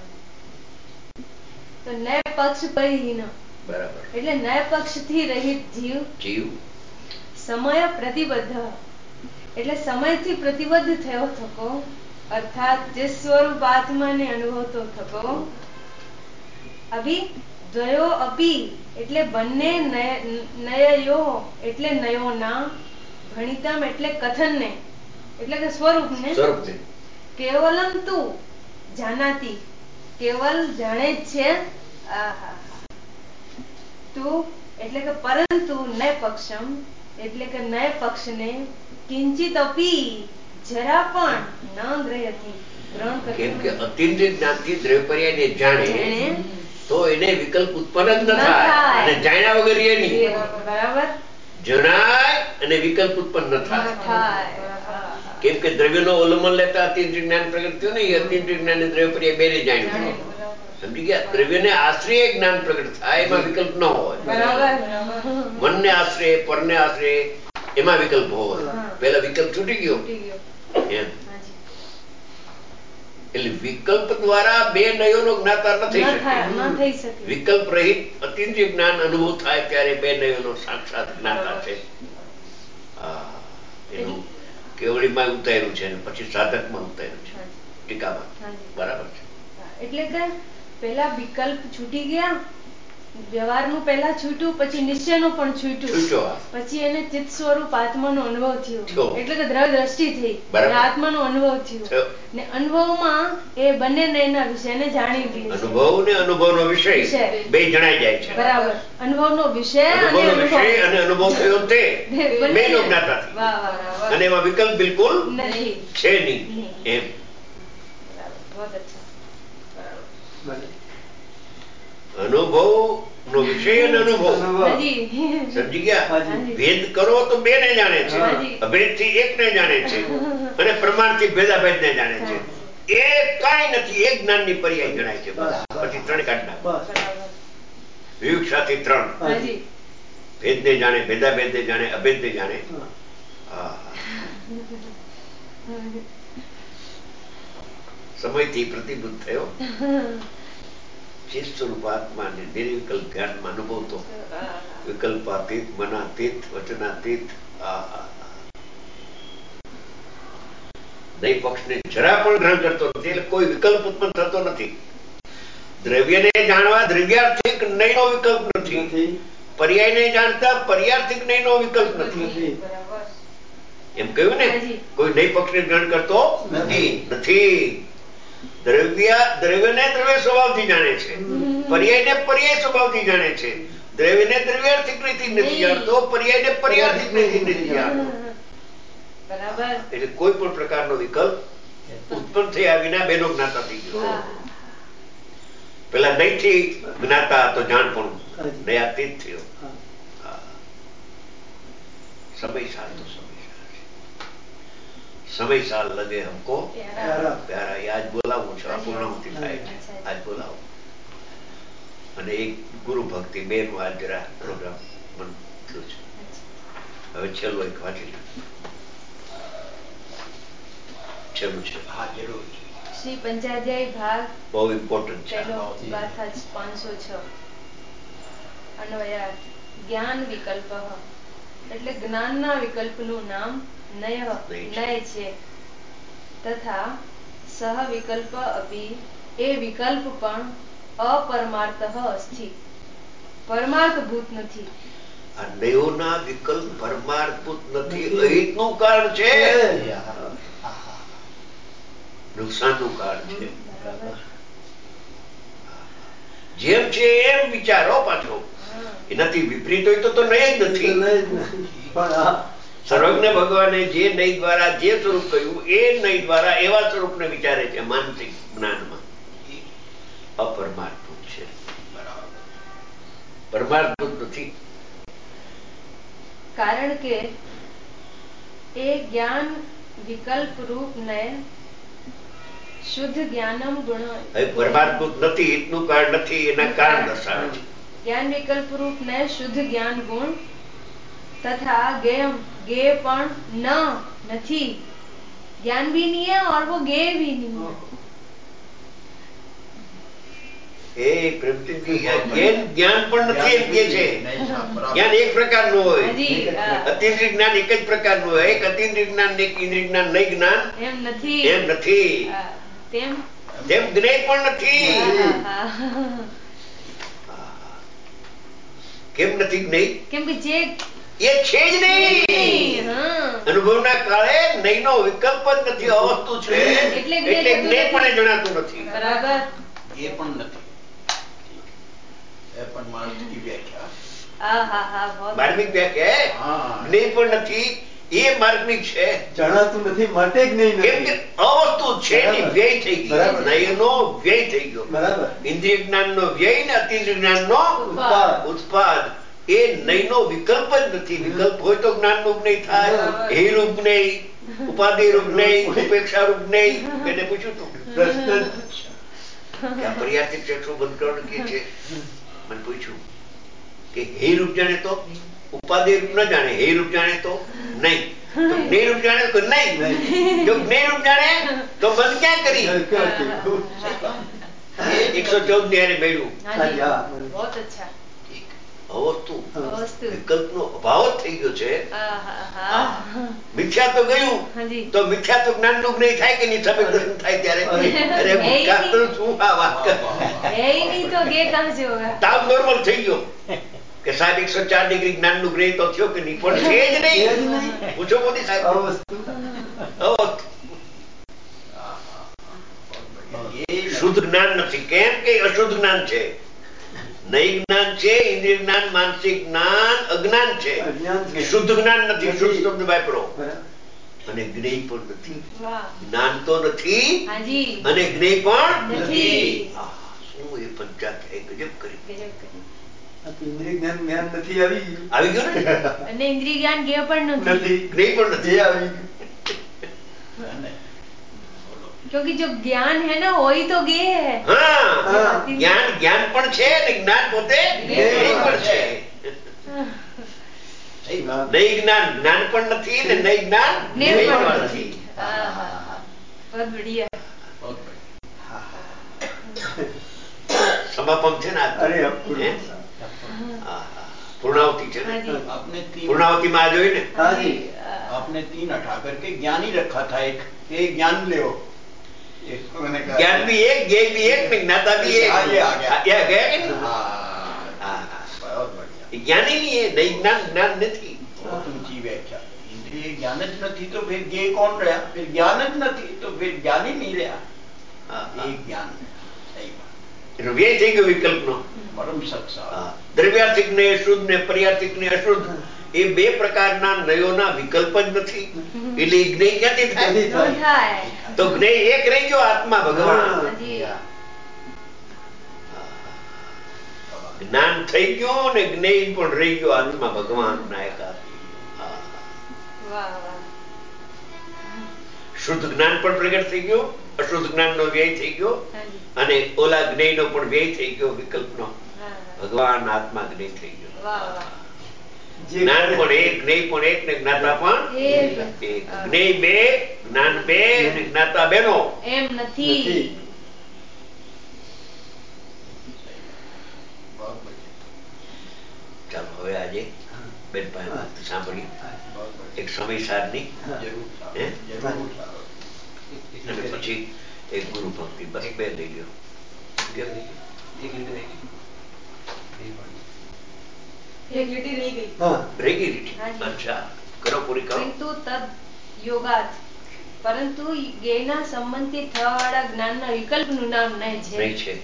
તો નય પક્ષ પરિહીન બરાબર એટલે નય પક્ષ થી રહિત જીવ જીવ સમય પ્રતિબદ્ધ એટલે સમયથી પ્રતિબદ્ધ થયો થકો અર્થાત જે સ્વરૂપ આત્માને અનુભવતો થકો. અભી દ્વયો અપી એટલે બંને નયયો એટલે નયોના ભણિતમ એટલે કથનને એટલે કે સ્વરૂપને સ્વરૂપને કેવલમ તું જાનાતી કેવલ જાણે જ છે. તું એટલે કે પરંતુ નય પક્ષમ એટલે કે નય પક્ષને કિંચિત અપી જરા પણ ન ગ્રહથી ગ્રહણ કરતો. કેમ કે અતિન્દ્રિય જ્ઞાનથી દ્રવ્ય પર્યાયને જાણે તો એને વિકલ્પ ઉત્પન્ન જ ન થાય અને જાણ્યા વગર એ નહીં. બરાબર. જણાય અને વિકલ્પ ઉત્પન્ન ન થાય. કેમ કે દ્રવ્યનો અવલંબન લેતા અતિન્દ્રિય જ્ઞાન પ્રગટ થયું ને. એ અતિન્દ્રિય જ્ઞાન અને દ્રવ્ય પર્યાય બેને જાણ્યું. સમજી ગયા? દ્રવ્યને આશ્રય જ્ઞાન પ્રગટ થાય એમાં વિકલ્પ ન હોય. મનને આશ્રય પરને આશ્રય એમાં વિકલ્પ હોય. પેલા વિકલ્પ છૂટી ગયો એમ. એટલે વિકલ્પ દ્વારા બે નયોનો જ્ઞાતા ન થઈ શકે. વિકલ્પ રહિત અતિન્દ્રિય જ્ઞાન અનુભવ થાય ત્યારે બે નયોનો સાક્ષાત જ્ઞાતા છે. એનું કેવડીમાં ઉતાર્યું છે અને પછી સાધકમાં ઉતાર્યું છે ટીકામાં. બરાબર છે. એટલે કે પેલા વિકલ્પ છૂટી ગયા. વ્યવહારનું પહેલા છૂટ્યું પછી નિશ્ચયનું પણ છૂટ્યું. પછી એને ચિત્ત સ્વરૂપ આત્માનો અનુભવ થયો એટલે કે દ્રવ્ય દ્રષ્ટિ થઈ આત્માનો અનુભવ થયો ને અનુભવમાં એ બંને નયના વિષયને જાણી લે. અનુભવ ને અનુભવનો વિષય બે જણાઈ જાય છે. બરાબર. અનુભવનો વિષય અનુભવનો વિષય અને અનુભવ થયો તે બેનો જ્ઞાતા થઈ. અને એમાં વિકલ્પ બિલકુલ નથી છે નહીં એમ. બરાબર. અનુભવ નો વિષય અને અનુભવ સમજી ગયા? ભેદ કરો તો બે ને જાણે છે. અભેદ થી એક ને જાણે છે અને પ્રમાણ થી ભેદાભેદ ને જાણે છે. એ કઈ નથી. એક જ્ઞાન ની પર્યાય જણાય છે. પછી ત્રણ કાઢના. વિવક્ષાથી ત્રણ. ભેદ ને જાણે, ભેદા ભેદ ને જાણે, અભેદ ને જાણે. સમયથી પ્રતિબુદ્ધ થયો ચિત્ત સ્વરૂપાત્મા ને નિર્વિકલ્પ ધ્યાનમાં અનુભવતો, વિકલ્પાતીત, મનાતીત, વચનાતીત. દૈવ પક્ષને જરા પણ ગ્રહણ કરતો નથી, એટલે કોઈ વિકલ્પ ઉત્પન્ન થતો નથી. દ્રવ્યને જાણવા દ્રવ્યાર્થિક નયનો વિકલ્પ નથી, પર્યાયને જાણતા પર્યાર્થિક નયનો વિકલ્પ નથી. એમ કહ્યું ને, કોઈ નય પક્ષને ગ્રહણ કરતો નથી નથી દ્રવ્ય દ્રવ્યને દ્રવ્ય સ્વભાવથી જાણે છે, પર્યાયને પર્યાય સ્વભાવથી જાણે છે. દ્રવ્યને દ્રવ્યાર્થિક નથી નથી જાણતો, પર્યાયને પર્યાર્થિક નથી નથી જાણતો. એટલે કોઈ પણ પ્રકારનો વિકલ્પ ઉત્પન્ન થયા વિના બેનો જ્ઞાતા થઈ ગયો. પેલા નહીથી જ્ઞાતા તો જાણ પણ નયાતીત થયો. સમય સાલ તો સમય સાલ છે, સમય સાલ લગે હમકો પ્યારા. એ આજ બોલાવું છે, અપૂર્ણાહુતિ થાય છે, આજ બોલાવું. અને એક ગુરુ ભક્તિ બે નું આજ જરા પ્રોગ્રામ બંધ થયું છે. હવે છેલ્લો એક વાંચી લો. છેલ્લું છે. હા જરૂર. શ્રી પંચાધ્યાય ભાગ બહુ ઇમ્પોર્ટન્ટ છે. ગાથા પાંચસો છ. અન્વયાર્થ જ્ઞાન વિકલ્પ એટલે જ્ઞાનના વિકલ્પનું નામ નય નય છે. તથા સહ વિકલ્પ અપી એ વિકલ્પ પણ અપરમાર્થ અસ્થિ પરમાર્થભૂત નથી. આ નયોના વિકલ્પ પરમાર્થભૂત નથી, અહિતનું કારણ છે, નુકસાનનું કારણ છે. જેમ છે એમ વિચારો પાછો, એનાથી વિપરીત હોય તો તો નય જ નથી. સર્વજ્ઞ ભગવાને જે નય દ્વારા જે સ્વરૂપ કહ્યું એ નય દ્વારા એવા સ્વરૂપને વિચારે છે. માનસિક જ્ઞાનમાં અપરમાર્થભૂત છે, પરમાર્થભૂત નથી. કારણ કે એ જ્ઞાન વિકલ્પ રૂપ નય શુદ્ધ જ્ઞાનમ ગુણ. પરમાર્થભૂત નથી એટલું કારણ નથી, એના કારણ દર્શાવે છે. જ્ઞાન વિકલ્પ રૂપ નય શુદ્ધ જ્ઞાન ગુણ तथा गेय गेय पण न નથી, ज्ञान भी नहीं है और वो गेय भी नहीं है. એ પ્રવૃત્તિ જ્ઞાન પણ નથી એમ કે છે. જ્ઞાન એક પ્રકારનું હોય, અતિન્દ્રિય જ્ઞાન એક જ પ્રકારનું હોય. એક અતિન્દ્રિય જ્ઞાન ને એક ઇન્દ્રિય જ્ઞાન નહીં જ્ઞાન એમ નથી એમ નથી. તેમ તેમ જ્ઞેય પણ નથી. કેમ નથી જ્ઞેય? કેમ કે જે એ છે જ નહીં. અનુભવના કાળે નયનો વિકલ્પ જ નથી, અવસ્તુ છે, એટલે જ્ઞેય પણ જણાતું નથી. બરાબર. એ પણ નથી. એ પણ માર્ગ की व्याख्या હા હા હા बहुत માર્મિક વ્યાખ્યા જ્ઞેય પણ નથી, એ માર્મિક છે. જણાતું નથી માટે જ્ઞેય નથી. કેમ કે અવસ્તુ છે ની વ્યય થઈ ગઈ, નયનો વ્યય થઈ ગયો. બરાબર. ઇન્દ્રિય જ્ઞાનનો વ્યય ને અતિન્દ્રિય જ્ઞાનનો ઉત્પાદ. એ નયનો વિકલ્પ જ નથી. વિકલ્પ હોય તો જ્ઞાન નું જ્ઞેય થાય. હે રૂપ જ્ઞેય, ઉપાધિ રૂપ જ્ઞેય, ઉપેક્ષા રૂપ જ્ઞેય. એને પૂછ્યું તું પ્રશ્ન પર્યાપ્તિક ચક્ષુ બંધ કે છે. મને પૂછ્યું કે હે રૂપ જાણે તો ઉપાધિ રૂપ ન જાણે, હે રૂપ જાણે તો નહીં, તો જ્ઞેય રૂપ જાણે તો નહીં. જો જ્ઞેય રૂપ જાણે તો બંધ ક્યાં કરી? એકસો ચૌદ ને એને મેળવ્યું. बहुत अच्छा. અવસ્તુ વિકલ્પનો અભાવ જ થઈ ગયો છે. મિથ્યા તો ગયું તો મિથ્યા તો જ્ઞાન નું જ્ઞેય થાય કે નહીં? સમ્યક દર્શન થાય ત્યારે અરે શું આ વાત કર, તાવ નોર્મલ થઈ ગયો કે સાહેબ એકસો ચાર ડિગ્રી જ્ઞાન નું જ્ઞેય તો થયો કે નહીં? પણ છે જ નહીં. પૂછો મોદી સાહેબ. શુદ્ધ જ્ઞાન નથી. કેમ કે અશુદ્ધ જ્ઞાન છે. નય જ્ઞાન છે, ઇન્દ્રિય જ્ઞાન, માનસિક જ્ઞાન અજ્ઞાન છે. શુદ્ધ જ્ઞાન નથી. શુદ્ધ શબ્દ વાપરો. અને જ્ઞેય પણ નથી. જ્ઞાન તો નથી અને જ્ઞેય પણ નથી. શું એ પંચાખ્યાય ગજબ કરી. ઇન્દ્રિય જ્ઞાન જ્ઞાન નથી આવી ગયું. આવી ગયું ને. અને ઇન્દ્રિય જ્ઞાન જ્ઞેય પણ નથી, જ્ઞેય પણ નથી. આવી ગયું. क्योंकि जो ज्ञान है ना वही तो ज्ञेय है. हाँ, ज्ञान ज्ञान પણ છે ને જ્ઞાન પોતે જ્ઞેય પણ છે. નહીં જ્ઞાન જ્ઞાન પણ નથી ને નહીં જ્ઞાન જ્ઞેય પણ નથી. बहुत बढ़िया. समापन છે ને पूर्णावती છે ने आपने तीन पूर्णावती में आ जोई ने आपने तीन हटा करके ज्ञानी रखा था. एक एक ज्ञान ले ज्ञान भी एक ज्ञेय भी एक ज्ञाता भी एक. ये आ गया ये आ गया कि नहीं? बहुत बढ़िया. ज्ञान ही नहीं है नहीं ज्ञान ज्ञान नहीं. बहुत ऊंची व्याख्या. इंद्रिय ज्ञान ज नहीं तो फिर ज्ञेय कौन रहा? फिर ज्ञान ज नहीं तो फिर ज्ञान ही नहीं रहा. एक ज्ञान. सही बात. व्यय થઈ ગયો વિકલ્પ નો. પરમ સત્સા. દ્રવ્યાર્થિક ને શુદ્ધ ને પર્યાર્થિક ને અશુદ્ધ એ બે પ્રકારના નયોના વિકલ્પ જ નથી. એટલે જ્ઞેય ક્યાંથી થાય? તો જ્ઞેય એક રહી ગયો આત્મા ભગવાન. જ્ઞાન થઈ ગયો ને જ્ઞેય પણ રહી ગયો આત્મા ભગવાન ના એકાદ. શુદ્ધ જ્ઞાન પણ પ્રગટ થઈ ગયો, અશુદ્ધ જ્ઞાન નો વ્યય થઈ ગયો અને ઓલા જ્ઞેય નો પણ વ્યય થઈ ગયો વિકલ્પ નો. ભગવાન આત્મા જ્ઞેય થઈ ગયો. જ્ઞાન પણ એક જ્ઞેય પણ એક ને જ્ઞાતા પણ એક. જ્ઞેય બે જ્ઞાન બે ને જ્ઞાતા બે નો એમ નથી. ચાલો હવે આજે બેન પાસે સાંભળી એક સમયસારની અને પછી એક ગુરુ ભક્તિ બસ બે લઈ લ્યો. अच्छा करो पूरी करो. किंतु तद योगात પરંતુ જ્ઞેયના સંબંધી થવાવાળા જ્ઞાનના વિકલ્પનું નામ નહીં છે. નહીં છે.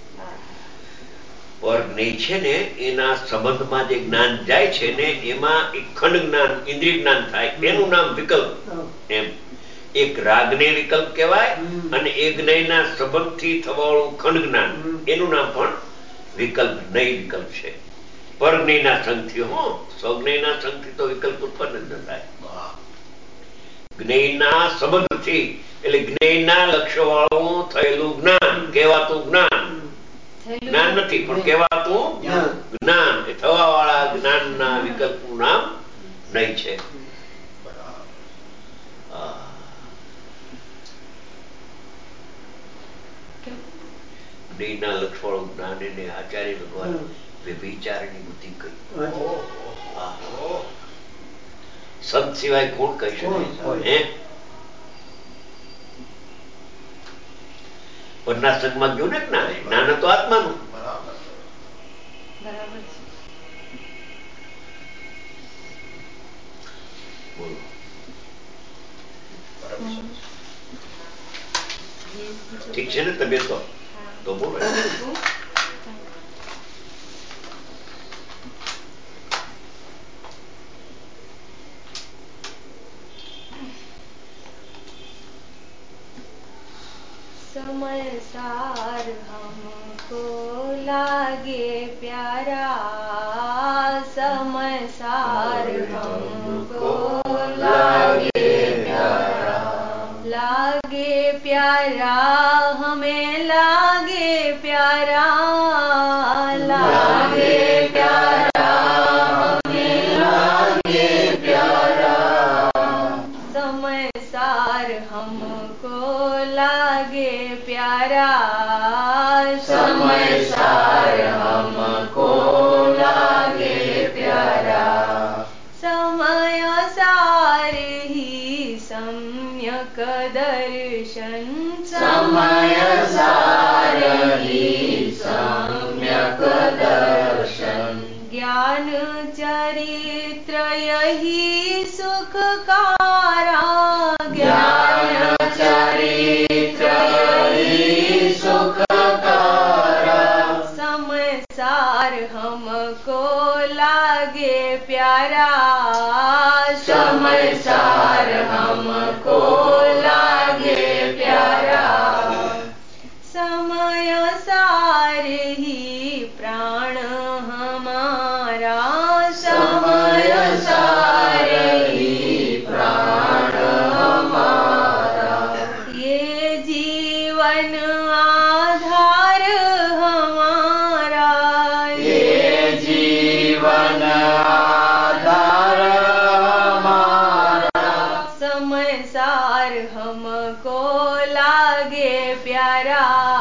और જ્ઞેય છે ને એના સંબંધમાં જે જ્ઞાન જાય છે ને એમાં એક ખંડ જ્ઞાન ઇન્દ્રિય જ્ઞાન થાય એનું નામ વિકલ્પ. એમ એક રાગને વિકલ્પ કહેવાય અને એ જ્ઞેયના સંબંધથી થવાવાળું ખંડ જ્ઞાન એનું નામ પણ વિકલ્પ નહીં વિકલ્પ છે. પરજ્ઞેયના સંગથી હો સ્વજ્ઞેયના સંગથી તો વિકલ્પ ઉત્પન્ન જ ન થાય. જ્ઞેયના સંબંધથી એટલે જ્ઞેયના લક્ષ્ય વાળું થયેલું જ્ઞાન કહેવાતું જ્ઞાન જ્ઞાન નથી પણ કહેવાતું જ્ઞાન એ થવા વાળા જ્ઞાનના વિકલ્પનું નામ નહીં છે. જ્ઞેયના લક્ષ્ય વાળું જ્ઞાન એને આચાર્ય ભગવાન વિચારની બુદ્ધિ કહી. સંત સિવાય કોણ કહી શકે? વરના સંગમાં ગયું ને જ્ઞાન જ્ઞાન તો આત્માનું. બોલો ઠીક છે ને તબિયત તો તો બોલો. समय सार हमको लागे प्यारा, समय सार हमको लागे प्यारा, लागे प्यारा हमें लागे प्यारा, लागे प्यारा हमें लागे प्यारा, समय सार हमको लागे प्यारा, समय सार हमको लागे प्यारा, समय सार ही सम्यक दर्शन, समय सार ही सम्यक दर्शन, ज्ञान चरित्र यही सुखकारा, ज्ञान चरित्र यही सुखकारा, समय सार हमको लागे प्यारा, समय सार हमको लागे प्यारा, समय सार ही प्राण हमारा, समय सार ही प्राण हमारा, ये जी समय सार हमको लागे प्यारा,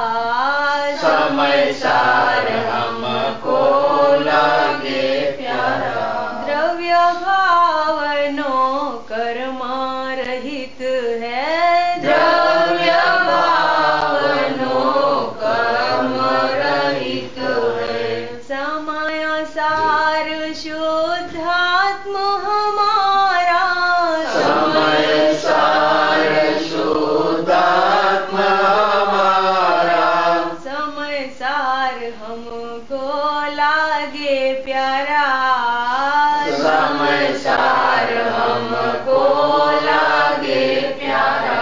समय सार हमको लागे प्यारा। द्रव्य भावनो कर्म रहित है, द्रव्य भावनो कर्म रहित है। समय सार शुद्धात्म हमारा, समय सार शुद्धात्मा हमारा। समय सार हमको लागे प्यारा, समय सार हमको लागे प्यारा।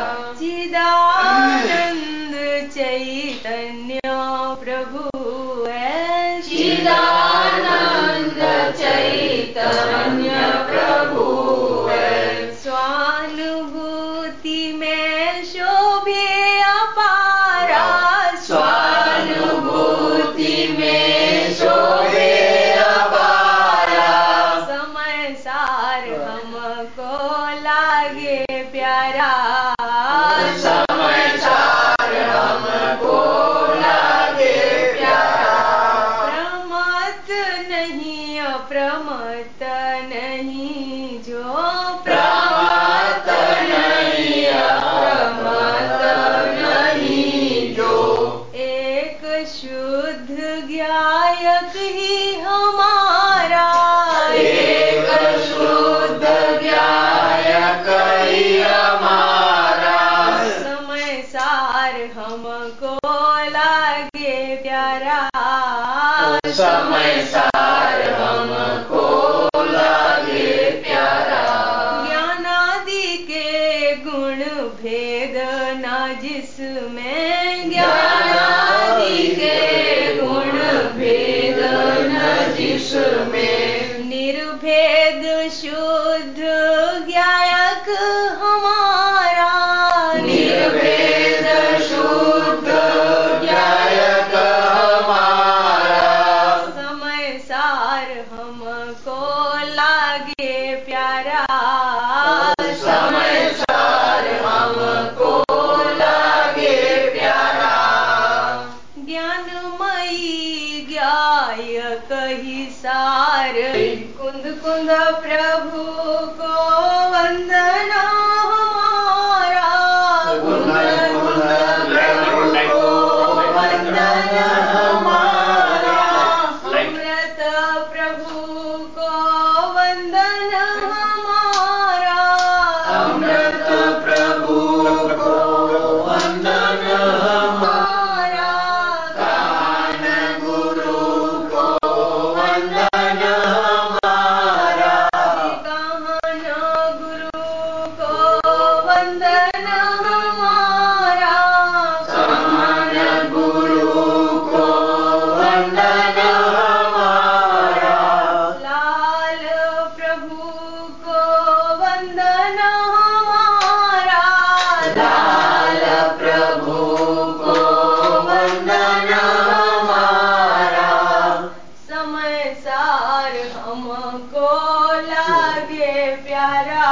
चिदानंद चैतन्य प्रभु है, चिदानंद चैतन्य प्रभु है। स्वानुभूति में शोभे अपारा, स्वानुभूति में शोभे अपारा। समय सार हमको लागे प्यारा, समय सार हमको लागे प्यारा। प्रमत्त नहीं अप्रमत्त नहीं जो, प्रमत्त नहीं अप्रमत्त नहीं जो। एक शुद्ध ज्ञायक ही हमारा, एक शुद्ध ज्ञायक ही हमारा। समय सार हमको लागे प्यारा, समय सार हमको लागे प्यारा। ज्ञानादि के गुण भेद न जिसमें, ज्ञानादि के गुण भेद न जिसमें। निर्भेद शुद्ध ज्ञायक हमारा, निर्भेद शुद्ध ज्ञायक हमारा। समय सार हमको लागे प्यारा, समय सार हमको लागे प्यारा। ज्ञानमयी गायक ही सार, कुंद कुंद प्रभु को वंदना हमारा, कुंद कुंद प्रभु को वंदना हमारा। अमृत प्रभु को वंदना हमारा, अमृत प्रभु को वंदना हमारा। कान गुरु को वंदना हमारा। काहन गुरु को वंदना हमारा, कान गुरु को वंदना हमारा। लाल प्रभु को वंदना हमारा, लाल प्रभु को वंदना हमारा। समय सार हमको लागे प्यारा,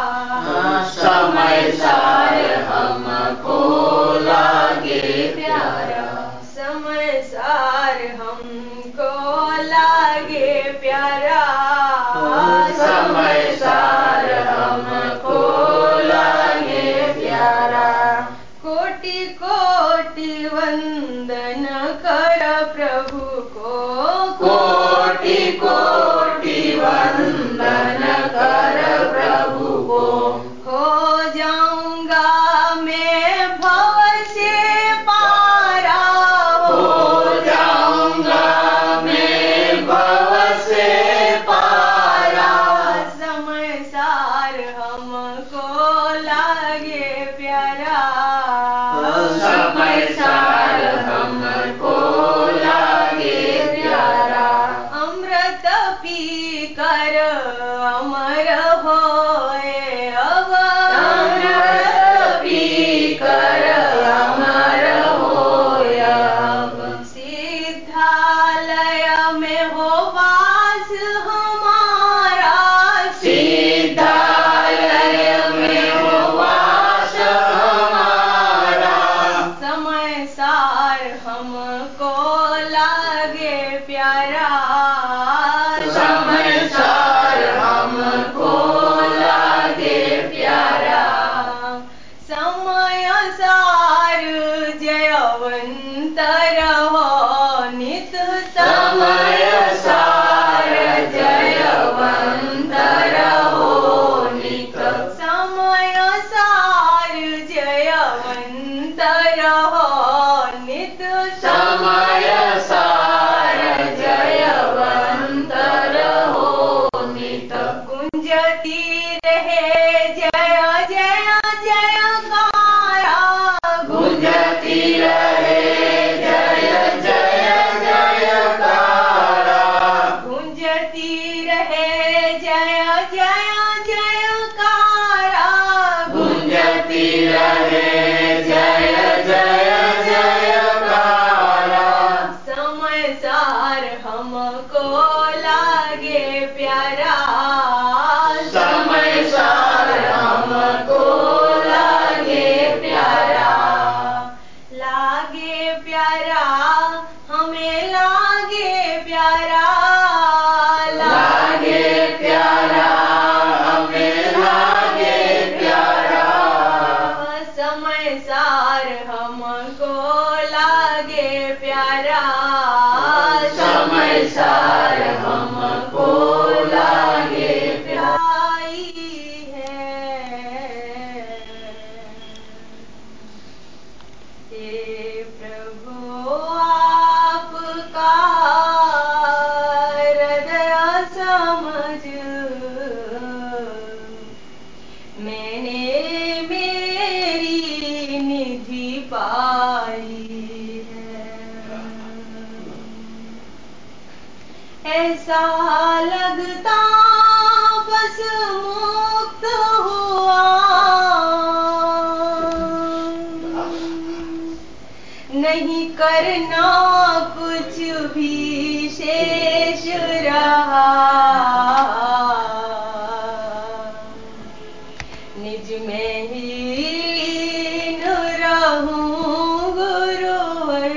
समय सार हमको लागे प्यारा। समय सार हमको लागे प्यारा, समय सार हमको लागे प्यारा। कोटि कोटि वंदन कर प्रभु को, कोटि कोटि वंदन कर प्रभु को। हो जाऊंगा मैं भव से पारा, हो जाऊंगा मैं भव से पारा। समय सार हमको लागे प्यारा, समय सार हमको लागे प्यारा। अमृत पी कर अमर होए अब, अमृत पी कर अमर होए अब। सिद्धालय में हो वास हमारा, सिद्धालय सार हमको लागे प्यारा, समय सार हमको लागे प्यारा है। हे प्रभु आपका हृदय समझ मैंने मेरी निधि पाई है। ऐसा लगता बस मुक्त हुआ, नहीं करना कुछ भी शेष रहा, निज में ही लीन रहूं गुरुवर,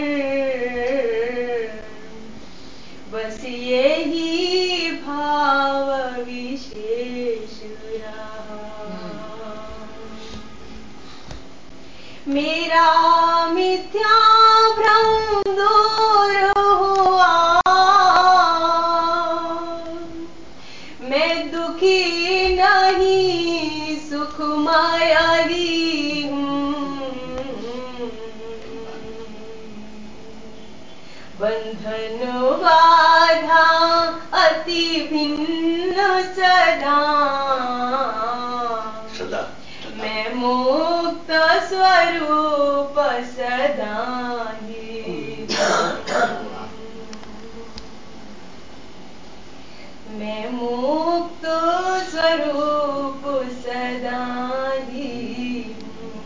बस यही भाव विशेष रहा। मेरा मिथ्या भ्रम दूर हुआ, मैं दुखी नहीं सुखमय ही हूँ, बंधन बाधा अति भिन्न सदा, सदा मैं मुक्त स्वरूप सदा ही, मैं मुक्त स्वरूप सदा ही हूँ।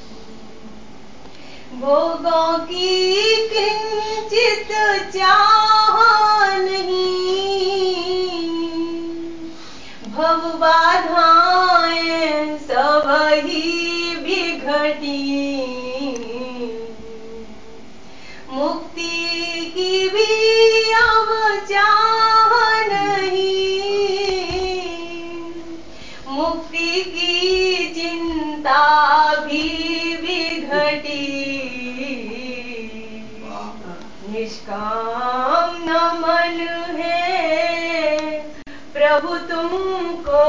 भोगों की किंचित चाह नहीं, भव बाधाएं सब ही बिघटी, मुक्ति की भी अब चाह नहीं, मुक्ति की चिंता भी बिघटी, निष्काम नमन है प्रभु तुमको,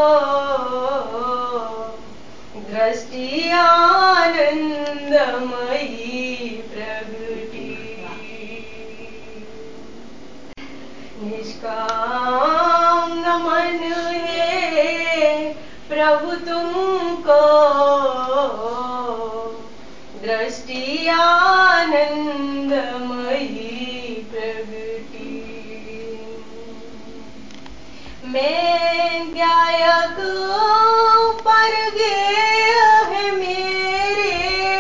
दृष्टि आनंदमयी प्रगति, निष्काम नमन है प्रभु तुमको, दृष्टि आनंदमयी प्रगति। मैं गायक पर गेय है मेरे,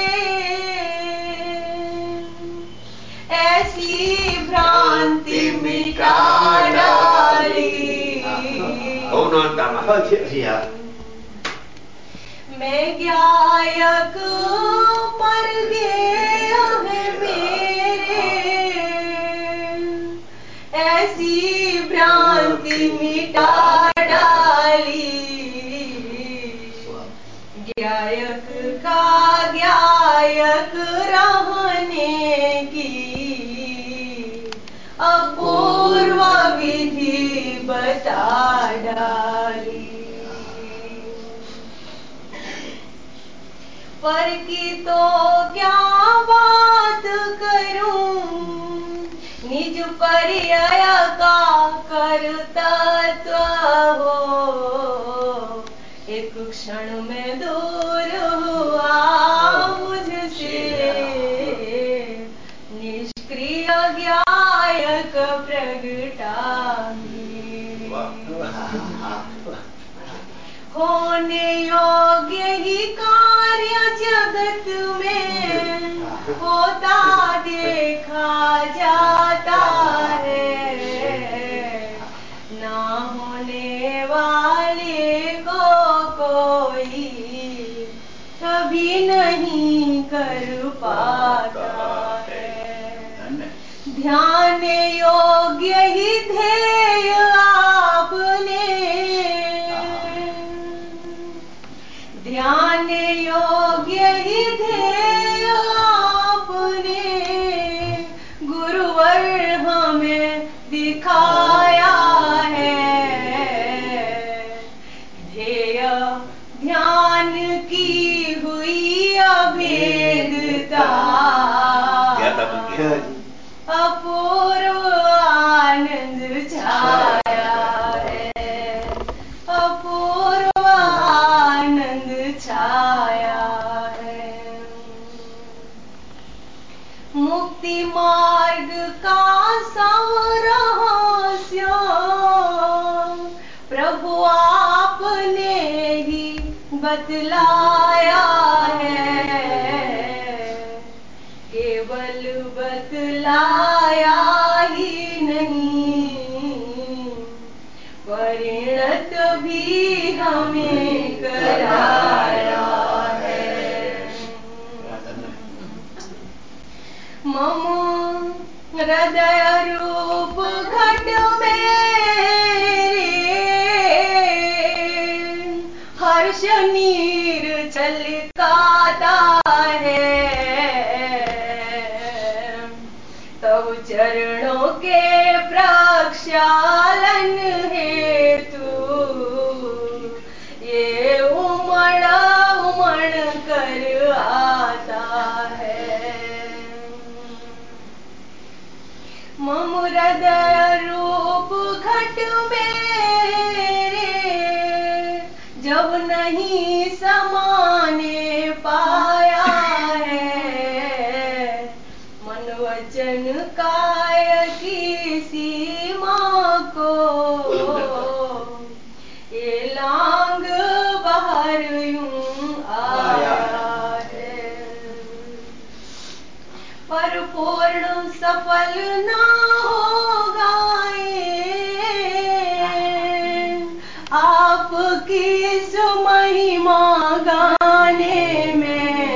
ऐसी भ्रांति मिटा डाली, मैं गायक पर गेय है मेरे, ऐसी भ्रांति मिटा डाली, गायक का गायक रहने की अपूर्व विधि बता डाली, पर की तो क्या बात करूं, निज पर्याय का कर्तृत्व हो, एक क्षण में दूर हुआ मुझसे, निष्क्रिय गायक प्रगटाही, होने योग्य ही कार्य जगत में होता देखा जाता है, ना होने वाले को कोई कभी नहीं कर पाता है। ध्यान योग्य ही ध्येय आपने, ध्यान योग्य ही ध्येय कराया है, केवल बतलाया ही नहीं, परिणत भी हमें कराया है। मम हृदय रूप घट मेरे, हर्ष नीर छलकाता है, तब चरणों के प्रक्षालन हेतु ये उमड़ उमड़ कर आता है। मम हृदय रूप घट मेरे, जब नहीं समाने पाया है, मन वचन काय की सीमा को ये लांग बाहर यूं आया है। पर पूर्ण सफल ना होगा ये, आपकी सुमहिमा गाने में,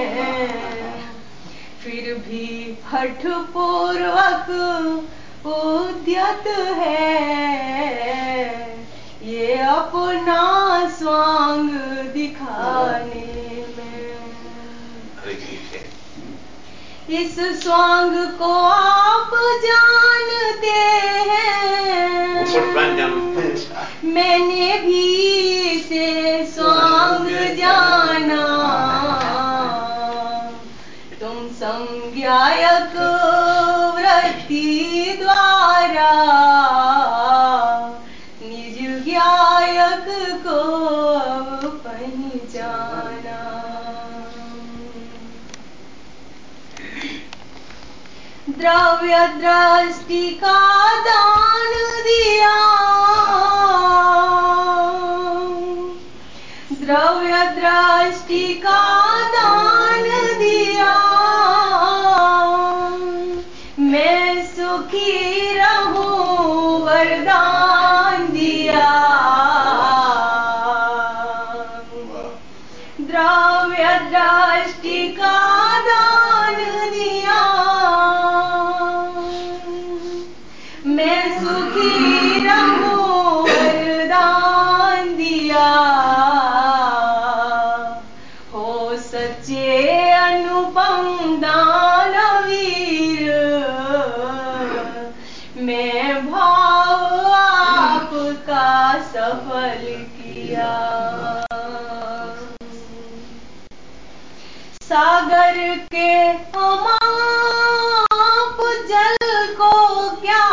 फिर भी हठ पूर्वक उद्यत है ये अपना स्वांग दिखाने में। इस स्वांग को आप जानते हैं, मैंने भी इसे स्वांग जाना, तुम संज्ञायक वृत्ति द्वारा निज ज्ञायक को पहचाना। द्रव्य दृष्टि का दान दिया, द्रव्य दृष्टि का दान दिया, मैं सुखी रहूं वरदान दिया। द्रव्य दृष्टि का दान दिया, मैं सुखी रहूं वरदान दिया। हो सच्चे अनुपम दानवीर, मैं भाव आपका सफल किया। सागर के अमाप जल को क्या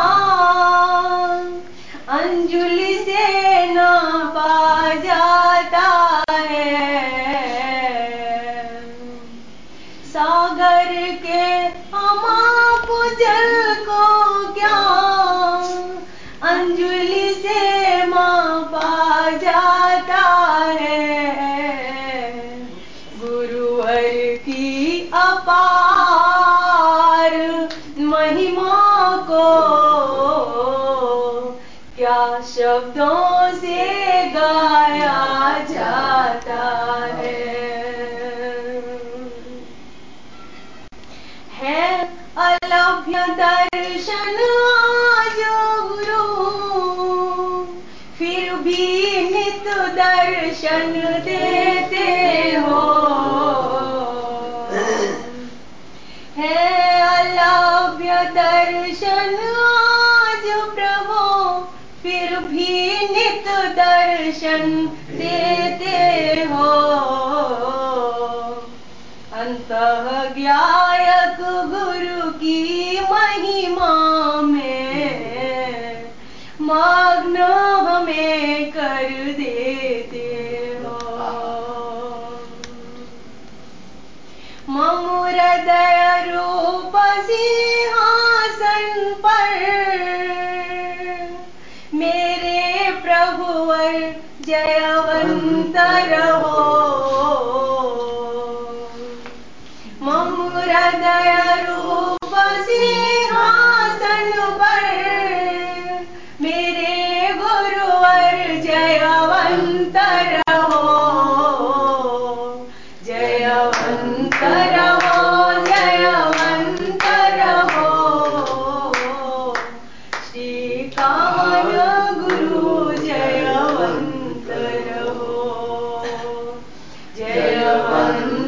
अंजुलि से नापा जाता है, सागर के अमाप जल को क्या अंजुलि से मापा जाता है। गुरुवर की अपार महिमा को क्या शब्दों से गाया जाता है। है अलभ्य दर्शन आज गुरु, फिर भी नित दर्शन देते हो। है अलभ्य दर्शन आज प्रभु, फिर भी नित दर्शन देते हो। अंतः ज्ञायक गुरु की महिमा में मग्न हमें कर देते हो। मम हृदय रूप सिंहासन पर मेरे प्रभुवर जयवंत रहो।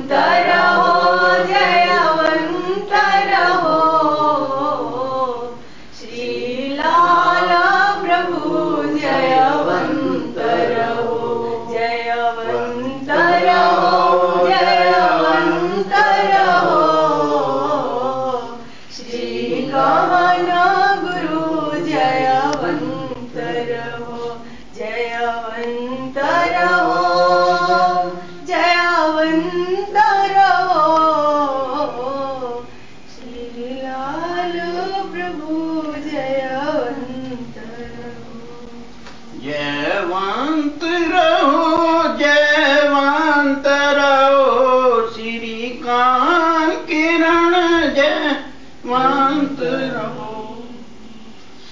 जयवंत